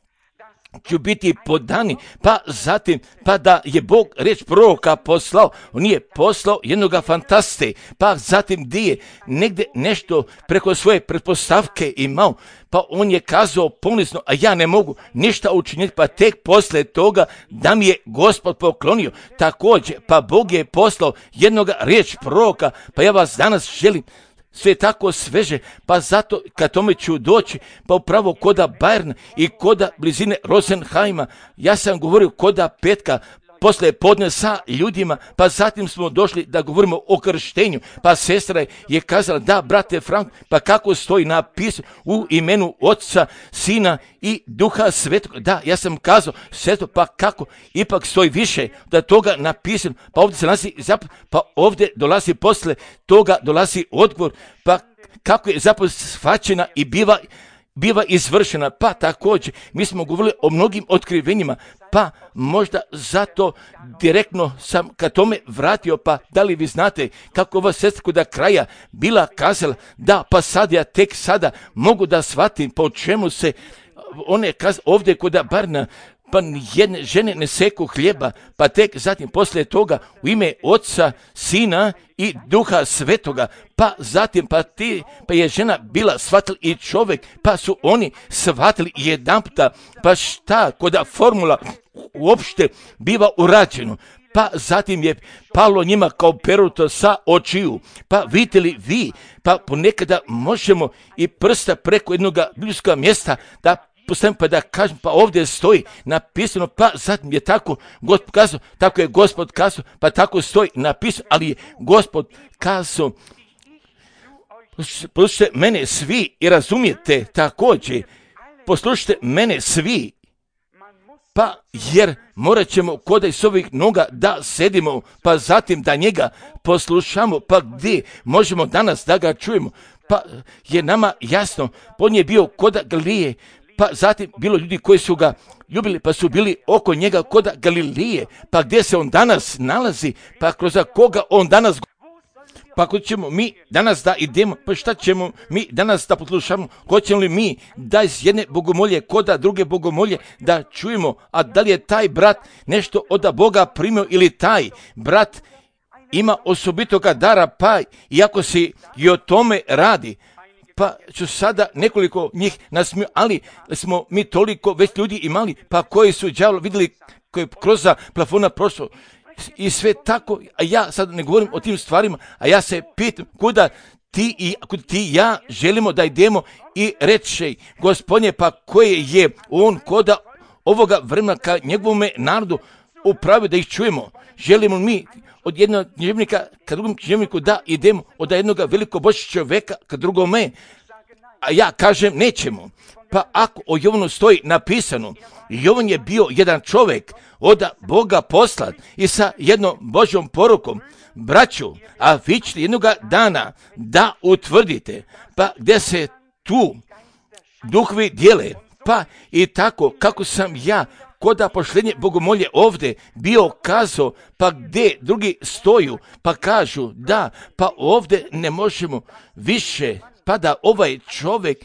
ću biti podani, pa zatim, pa da je Bog riječ proroka poslao, on je poslao jednoga fantaste, pa zatim gdje je negdje nešto preko svoje pretpostavke imao, pa on je kazao ponizno, a ja ne mogu ništa učiniti, pa tek poslije toga da mi je Gospod poklonio. Također, pa Bog je poslao jednoga riječ proroka, pa ja vas danas želim sve tako sveže, pa zato kad tome ću doći, pa upravo koda Bayern i koda blizine Rosenheima, ja sam govorio koda petka, poslije podne sa ljudima, pa zatim smo došli da govorimo o krštenju, pa sestra je kazala, da brate Frank, pa kako stoji napisano u imenu Otca, Sina i Duha Svetog, da, ja sam kazao, sestro, pa kako, ipak stoji više da toga napisano, pa ovdje se nalazi, pa ovdje dolazi posle toga, dolazi odgovor, pa kako je zapravo shvaćena i biva biva izvršena, pa također mi smo govorili o mnogim otkrivenjima, pa možda zato direktno sam ka tome vratio, pa da li vi znate kako ova sestra kod kraja bila kazala, da pa sad ja tek sada mogu da shvatim po čemu se one kaz ovdje kod Barna, pa jedne žene ne seku hljeba, pa tek zatim poslije toga u ime Otca, Sina i Duha Svetoga, pa zatim pa ti, pa je žena bila shvatila i čovjek, pa su oni shvatili jedanputa, pa šta koda formula uopšte biva urađeno, pa zatim je palo njima kao peruto sa očiju, pa vidite li vi, pa ponekada možemo i prsta preko jednog biblijskog mjesta da postavim, pa da kažem, pa ovdje stoji napisano, pa zatim je tako Gospod kazao, tako je Gospod kazao, pa tako stoji napisano, ali je Gospod kazao, poslušajte mene svi i razumijete također, poslušajte mene svi, pa jer morat ćemo kod iz ovih noga da sedimo, pa zatim da njega poslušamo, pa gdje možemo danas da ga čujemo, pa je nama jasno, on je bio kod Galilije, pa zatim bilo ljudi koji su ga ljubili, pa su bili oko njega kod Galilije, pa gdje se on danas nalazi, pa kroz koga on danas, Pa ako ćemo mi danas da idemo, pa šta ćemo mi danas da poslušamo? Hoćemo li mi da iz jedne bogomolje koda druge bogomolje da čujemo, a da li je taj brat nešto od Boga primio ili taj brat ima osobitoga dara, pa iako se i o tome radi, pa ću sada nekoliko njih nasmiju, ali smo mi toliko već ljudi imali, pa koji su đavlo vidjeli koji je kroz plafona prošlo i sve tako, a ja sad ne govorim o tim stvarima, a ja se pitam kuda ti i kuda ti i ja želimo da idemo i reći, Gospodnje, pa koje je on koda ovoga vremena ka njegovome narodu upravi da ih čujemo. Želimo mi od jednog književnika ka drugom književniku da idemo, od jednog velikog Božjeg čovjeka ka drugome, a ja kažem nećemo. Pa ako o Jovanu stoji napisano, Jovan je bio jedan čovjek od Boga poslat i sa jednom Božjom porukom, braću, a vi ćete jednoga dana da utvrdite, pa gdje se tu duhovi dijele, pa i tako kako sam ja koda pošlenje bogomolje ovdje bio kazao, pa gdje drugi stoju, pa kažu da, pa ovdje ne možemo više, pa da ovaj čovjek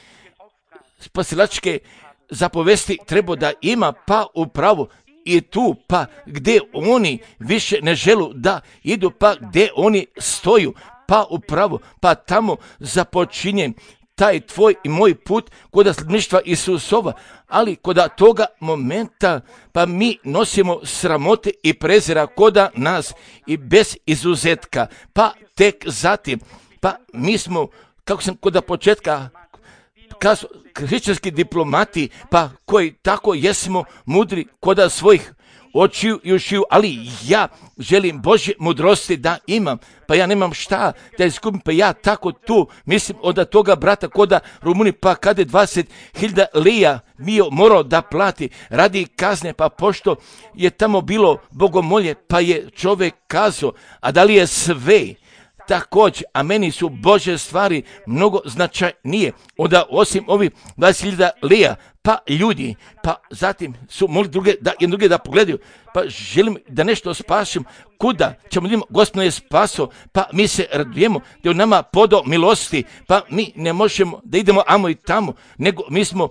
spasilačke zapovesti treba da ima, pa upravo i tu, pa gdje oni više ne želu da idu, pa gdje oni stoju, pa upravo, pa tamo započinje taj tvoj i moj put kod sledbeništva Isusova, ali kod toga momenta pa mi nosimo sramote i prezira koda nas i bez izuzetka, pa tek zatim, pa mi smo, kako sam kod početka kazao, hrišćanski diplomati, pa koji tako jesmo mudri koda svojih očiju i ušiju, ali ja želim Božje mudrosti da imam, pa ja nemam šta da izgubim, pa ja tako tu mislim od toga brata koda Rumuni, pa kada je dvadeset hiljada lija bio morao da plati radi kazne, pa pošto je tamo bilo bogomolje, pa je čovjek kazao, a da li je sve također, a meni su Božje stvari mnogo značajnije onda osim ovih dvadeset hiljada lija, pa ljudi, pa zatim su mogli druge da, jedne druge da pogledaju, pa želim da nešto spasim, kuda ćemo vidimo, Gospod je spaso, pa mi se radujemo da je u nama podao milosti, pa mi ne možemo da idemo amo i tamo, nego mi smo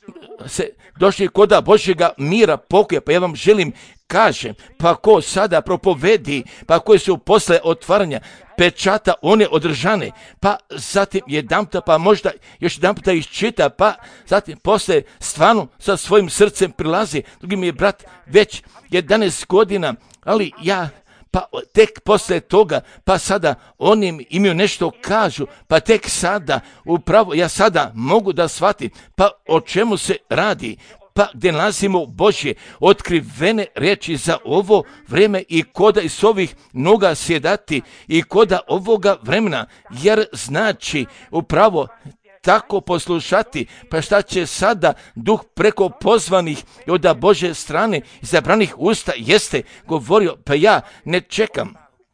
se došli koda Božjega mira, pokoja, pa ja vam želim kažem, pa ko sada propovedi, pa koji su posle otvaranja pečata one održane, pa zatim jedanputa, pa možda još jedanputa iščita, pa zatim posle stvarno sa svojim srcem prilazi, drugi mi je brat već jedanaest godina, ali ja pa tek posle toga, pa sada oni imaju nešto kažu, pa tek sada, upravo ja sada mogu da shvatim, pa o čemu se radi, pa gdje nalazimo Božje otkrivene riječi za ovo vrijeme i koda iz ovih noga sjedati i koda ovoga vremena, jer znači upravo tako poslušati, pa šta će sada duh preko pozvanih i od Božje strane izabranih usta jeste govorio, pa ja ne čekam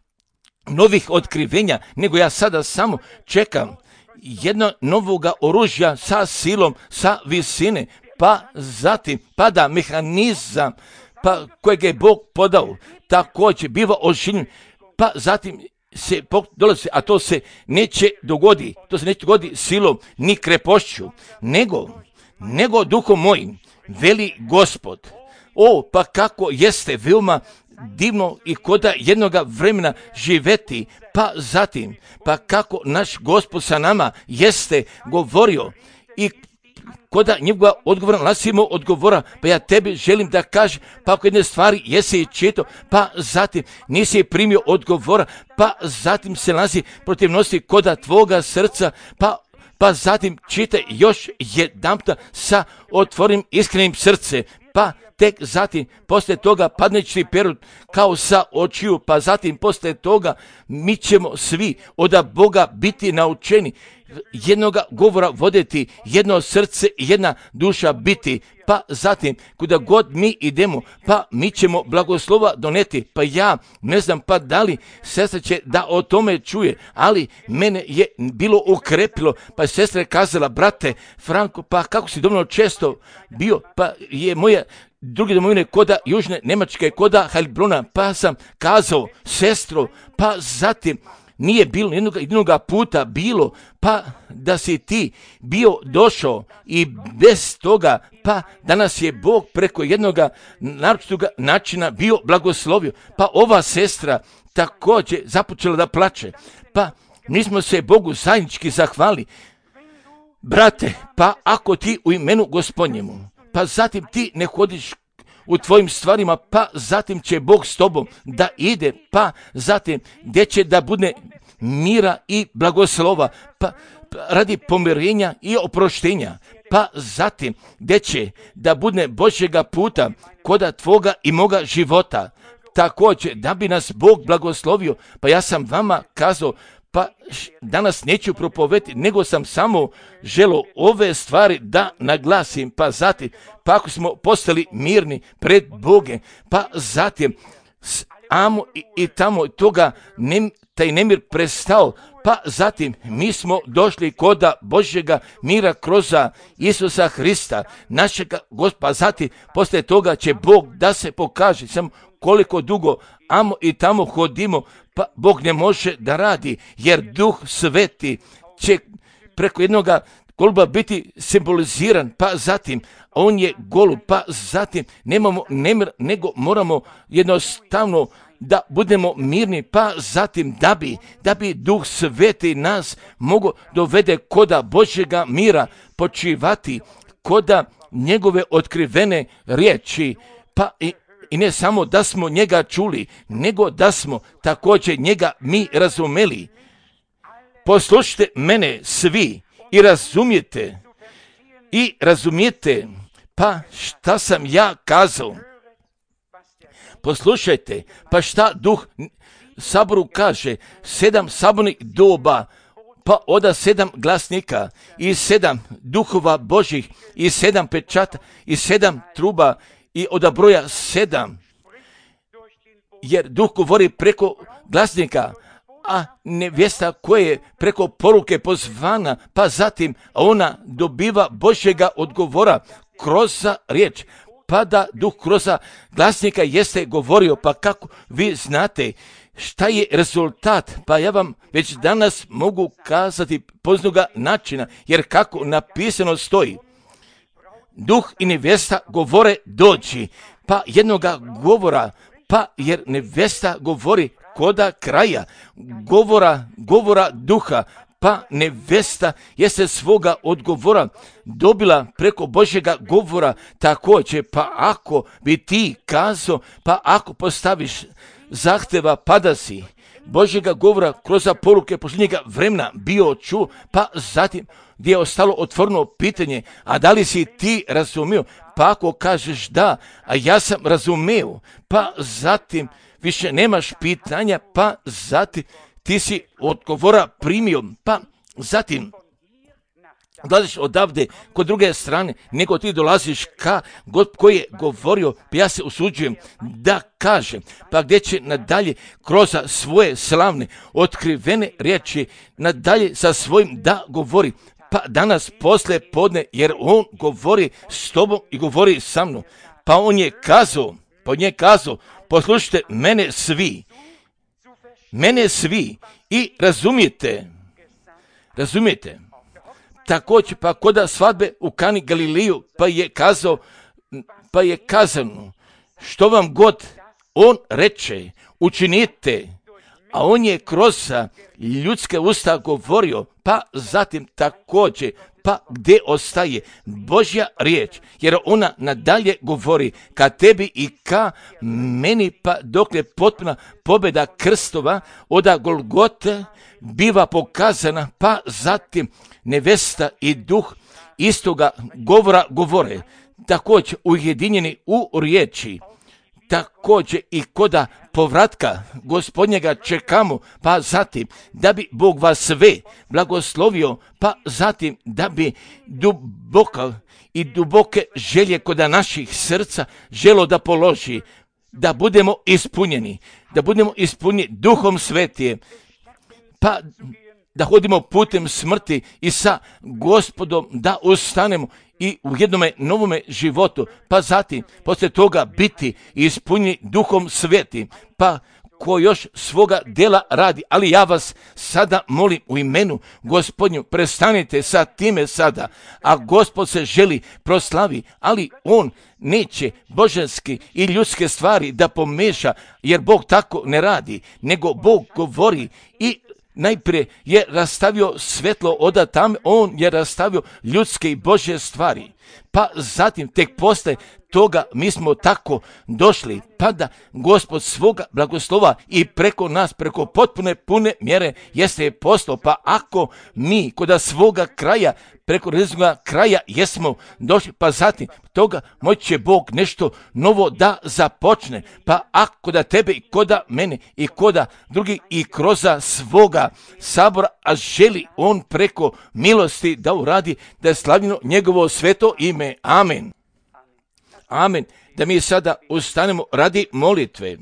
novih otkrivenja, nego ja sada samo čekam jedno novoga oružja sa silom, sa visine, pa zatim pada mehanizam pa kojeg je Bog podao, također biva oživljen, pa zatim se dolazi, a to se neće dogodi, to se neće dogodi silom ni krepošću, nego, nego duhom mojim, veli Gospod. O, pa kako jeste veoma divno i koda jednoga vremena živeti, pa zatim, pa kako naš Gospod sa nama jeste govorio i koda njegova odgovora nalazimo odgovora, pa ja tebi želim da kažem, pa ako jedne stvari jesi i čito, pa zatim nisi primio odgovora, pa zatim se nalazi protivnosti koda tvoga srca, pa pa zatim čitaj još jedanputa sa otvorenim iskrenim srce, pa tek zatim poslije toga padneći perut kao sa očiju, pa zatim poslije toga mi ćemo svi od Boga biti naučeni jednoga govora voditi, jedno srce i jedna duša biti, pa zatim kuda god mi idemo, pa mi ćemo blagoslova doneti, pa ja ne znam pa da li sestra će da o tome čuje, ali mene je bilo ukrepilo, pa je sestra je kazala, brate Franko, pa kako si dovoljno često bio, pa je moja druge domovine koda Južne Njemačke, koda Heilbrona, pa sam kazao, sestro, pa zatim nije bilo jednog, jednoga puta bilo, pa da si ti bio došao i bez toga, pa danas je Bog preko jednoga naročitoga načina bio blagoslovio. Pa ova sestra također započela da plače. Pa mi smo se Bogu zajednički zahvali. Brate, pa ako ti u imenu Gospodnjemu, pa zatim ti ne hodiš u tvojim stvarima, pa zatim će Bog s tobom da ide, pa zatim gdje će da bude mira i blagoslova, pa, pa radi pomirenja i oproštenja, pa zatim gdje će da bude Božjega puta koda tvoga i moga života. Također, da bi nas Bog blagoslovio, pa ja sam vama kazao, pa danas neću propovedati, nego sam samo želio ove stvari da naglasim, pa zatim, pa ako smo postali mirni pred Bogom, pa zatim, amo i, i tamo toga, ne, taj nemir prestao, pa zatim mi smo došli koda Božjega mira kroz Isusa Hrista, našega Gospoda, zatim poslije toga će Bog da se pokaže, samo koliko dugo amo i tamo hodimo, pa Bog ne može da radi, jer Duh Sveti će preko jednoga goluba biti simboliziran, pa zatim on je golub, pa zatim nemamo nemir, nego moramo jednostavno da budemo mirni, pa zatim da bi, da bi Duh Sveti nas mogo dovede koda Božjega mira počivati, koda njegove otkrivene riječi, pa i I ne samo da smo njega čuli, nego da smo također njega mi razumeli. Poslušajte mene svi i razumijete, i razumijete, pa šta sam ja kazao. Poslušajte, pa šta Duh saboru kaže, sedam sabornih doba, pa oda sedam glasnika i sedam duhova Božih i sedam pečata i sedam truba, i od broja sedam, jer Duh govori preko glasnika, a nevjesta koja je preko poruke pozvana, pa zatim ona dobiva Božjega odgovora kroz riječ, pa da Duh kroz glasnika jeste govorio, pa kako vi znate šta je rezultat, pa ja vam već danas mogu kazati poznoga načina, jer kako napisano stoji, Duh i nevjesta govore dođi, pa jednoga govora, pa jer nevjesta govori koda kraja, govora, govora duha, pa nevjesta jeste svoga odgovora dobila preko Božjega govora također, pa ako bi ti kazao, pa ako postaviš zahteva, pa da si Božjega govora kroz poruke posljednjega vremena bio čuo, pa zatim gdje je ostalo otvoreno pitanje, a da li si ti razumio? Pa ako kažeš da, a ja sam razumio, pa zatim više nemaš pitanja, pa zatim ti si odgovora primio, pa zatim dolaziš odavde kod druge strane, nego ti dolaziš ka God koji je govorio, pa ja se usuđujem da kažem, pa gdje će nadalje kroz svoje slavne otkrivene riječi nadalje sa svojim da govori, pa danas poslije podne, jer on govori s tobom i govori sa mnom, pa on je kazao, pa on je kazao, poslušajte mene svi, mene svi i razumijete, razumijete, također pa koda svadbe u Kani Galiliju, pa je kazao, pa je kazano, što vam god on reče, učinite, a on je kroz ljudske usta govorio, pa zatim također, pa gdje ostaje Božja riječ, jer ona nadalje govori ka tebi i ka meni, pa dok je potpuna pobjeda Krstova oda Golgote biva pokazana, pa zatim nevesta i duh istoga govora govore, također ujedinjeni u riječi, također i koda povratka Gospodnjega čekamo, pa zatim da bi Bog vas sve blagoslovio, pa zatim da bi duboka i duboke želje koda naših srca želo da položi, da budemo ispunjeni, da budemo ispunjeni Duhom Svetijem, pa da hodimo putem smrti i sa Gospodom da ustanemo i u jednome novome životu, pa zatim poslije toga biti ispunjeni Duhom Svetim, pa ko još svoga dela radi, ali ja vas sada molim u imenu Gospodnju, prestanite sa time sada, a Gospod se želi proslavi, ali on neće božanske i ljudske stvari da pomeša, jer Bog tako ne radi, nego Bog govori i najprije je rastavio svetlo oda tam, on je rastavio ljudske i Božje stvari. Pa zatim tek posle toga mi smo tako došli, pa da Gospod svoga blagoslova i preko nas, preko potpune pune mjere jeste je poslao. Pa ako mi kod svoga kraja, preko reznoga kraja jesmo došli, pa zatim toga moći će Bog nešto novo da započne. Pa ako da tebe i koda mene i koda drugi i kroz svoga sabora, a želi on preko milosti da uradi, da je slavljeno njegovo sveto ime. Amen. Amen. Da mi sada ustanemo radi molitve.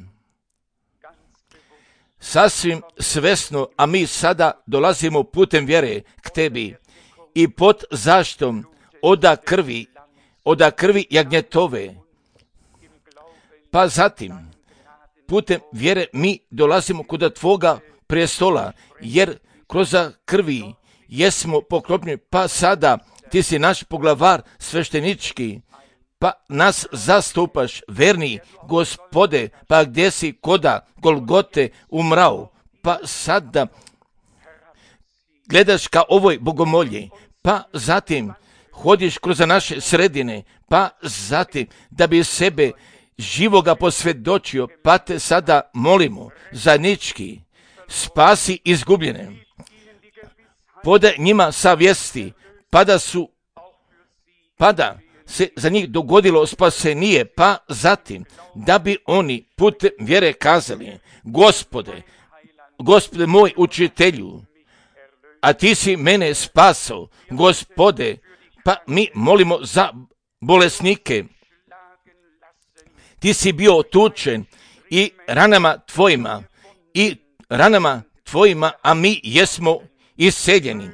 Sasvim svesno, a mi sada dolazimo putem vjere k tebi i pod zaštom oda krvi, oda krvi jagnjetove. Pa zatim, putem vjere mi dolazimo kod tvoga prestola, jer kroz krvi jesmo poklopljeni, pa sada ti si naš poglavar sveštenički, pa nas zastupaš, verni Gospode, pa gdje si koda Golgote umrao, pa sada gledaš ka ovoj bogomolji, pa zatim hodiš kroz naše sredine, pa zatim da bi sebe živoga posvjedočio, pa te sada molimo zajednički, spasi izgubljene, podaj njima savjesti, pa da su, pa da se za njih dogodilo spasenije, pa zatim da bi oni putem vjere kazali, Gospode, Gospode moj učitelju, a ti si mene spasao, Gospode, pa mi molimo za bolesnike. Ti si bio tučen i ranama tvojima, i ranama tvojima, a mi jesmo isceljeni.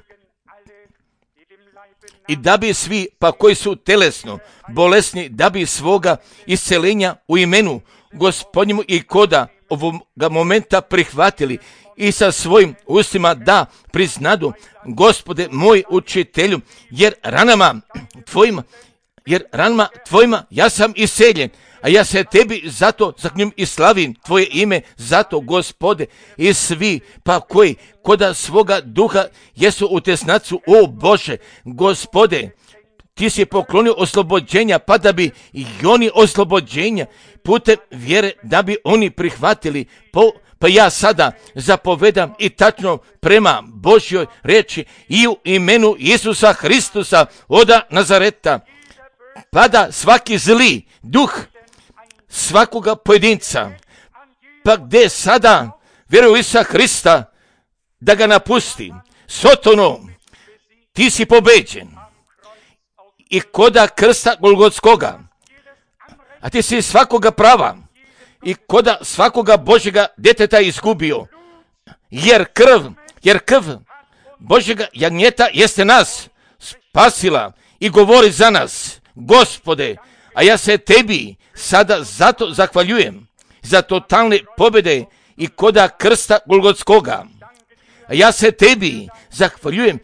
I da bi svi, pa koji su telesno bolesni, da bi svoga iscelenja u imenu Gospodnjemu i koda ovoga momenta prihvatili i sa svojim ustima da priznadu, Gospode moj učitelju, jer ranama tvojima, jer ranama tvojima ja sam isceljen, a ja se tebi zato zaklinjem i slavim tvoje ime, zato Gospode, i svi pa koji koda svoga duha jesu u tesnacu, o Bože, Gospode, ti si poklonio oslobođenja, pa da bi i oni oslobođenja putem vjere, da bi oni prihvatili, po, pa ja sada zapovedam i tačno prema Božjoj reči i u imenu Isusa Hristusa oda Nazareta, pa da svaki zli duh svakoga pojedinca, pa gdje sada vjeruje u Isusa Hrista, da ga napusti. Sotono, ti si pobeđen i koda krsta Golgotskoga, a ti si svakoga prava i koda svakoga Božjega djeteta izgubio, jer krv, jer krv Božjega jagnjeta jeste nas spasila i govori za nas, Gospode, a ja se tebi sada zato zahvaljujem za totalne pobjede i koda krsta Golgotskoga. A ja se tebi zahvaljujem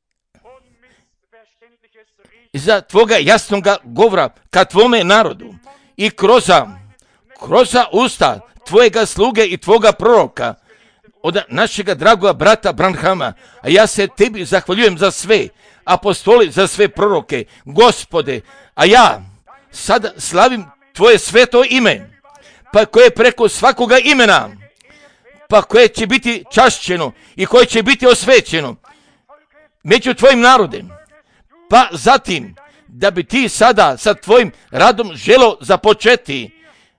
za tvoga jasnoga govora ka tvome narodu i kroza, kroza usta tvojega sluge i tvoga proroka, od našega dragoga brata Branhama. A ja se tebi zahvaljujem za sve apostoli, za sve proroke, Gospode, a ja sada slavim tvoje sveto ime, pa koje preko svakoga imena, pa koje će biti čašćeno i koje će biti osvećeno među tvojim narodem, pa zatim da bi ti sada sa tvojim radom želo započeti,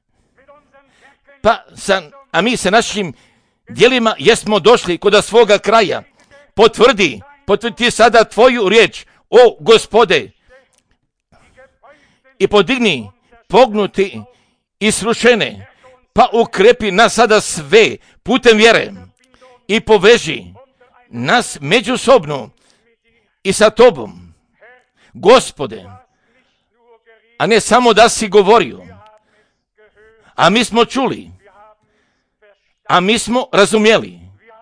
pa sa, a mi sa našim djelima jesmo došli kod svoga kraja. Potvrdi, potvrdi ti sada tvoju riječ, o Gospode, i podigni pognuti i srušene, pa ukrepi nas sada sve putem vjere i poveži nas međusobno i sa tobom, Gospode, a ne samo da si govorio, a mi smo čuli, a mi smo razumjeli.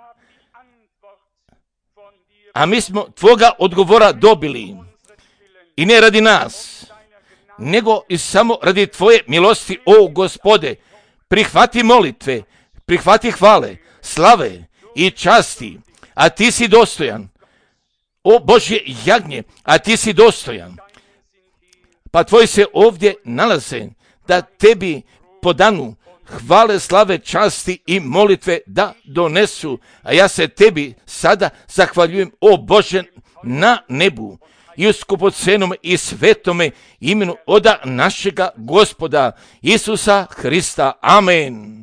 A mi smo tvoga odgovora dobili. I ne radi nas, nego i samo radi tvoje milosti, o Gospode. Prihvati molitve, prihvati hvale, slave i časti, a ti si dostojan. O Božje jagnje, a ti si dostojan. Pa tvoji se ovdje nalaze da tebi podanu hvale, slave, časti i molitve da donesu. A ja se tebi sada zahvaljujem, o Bože, na nebu i u skupocenom i svetome imenu oda našega Gospoda Isusa Hrista. Amen.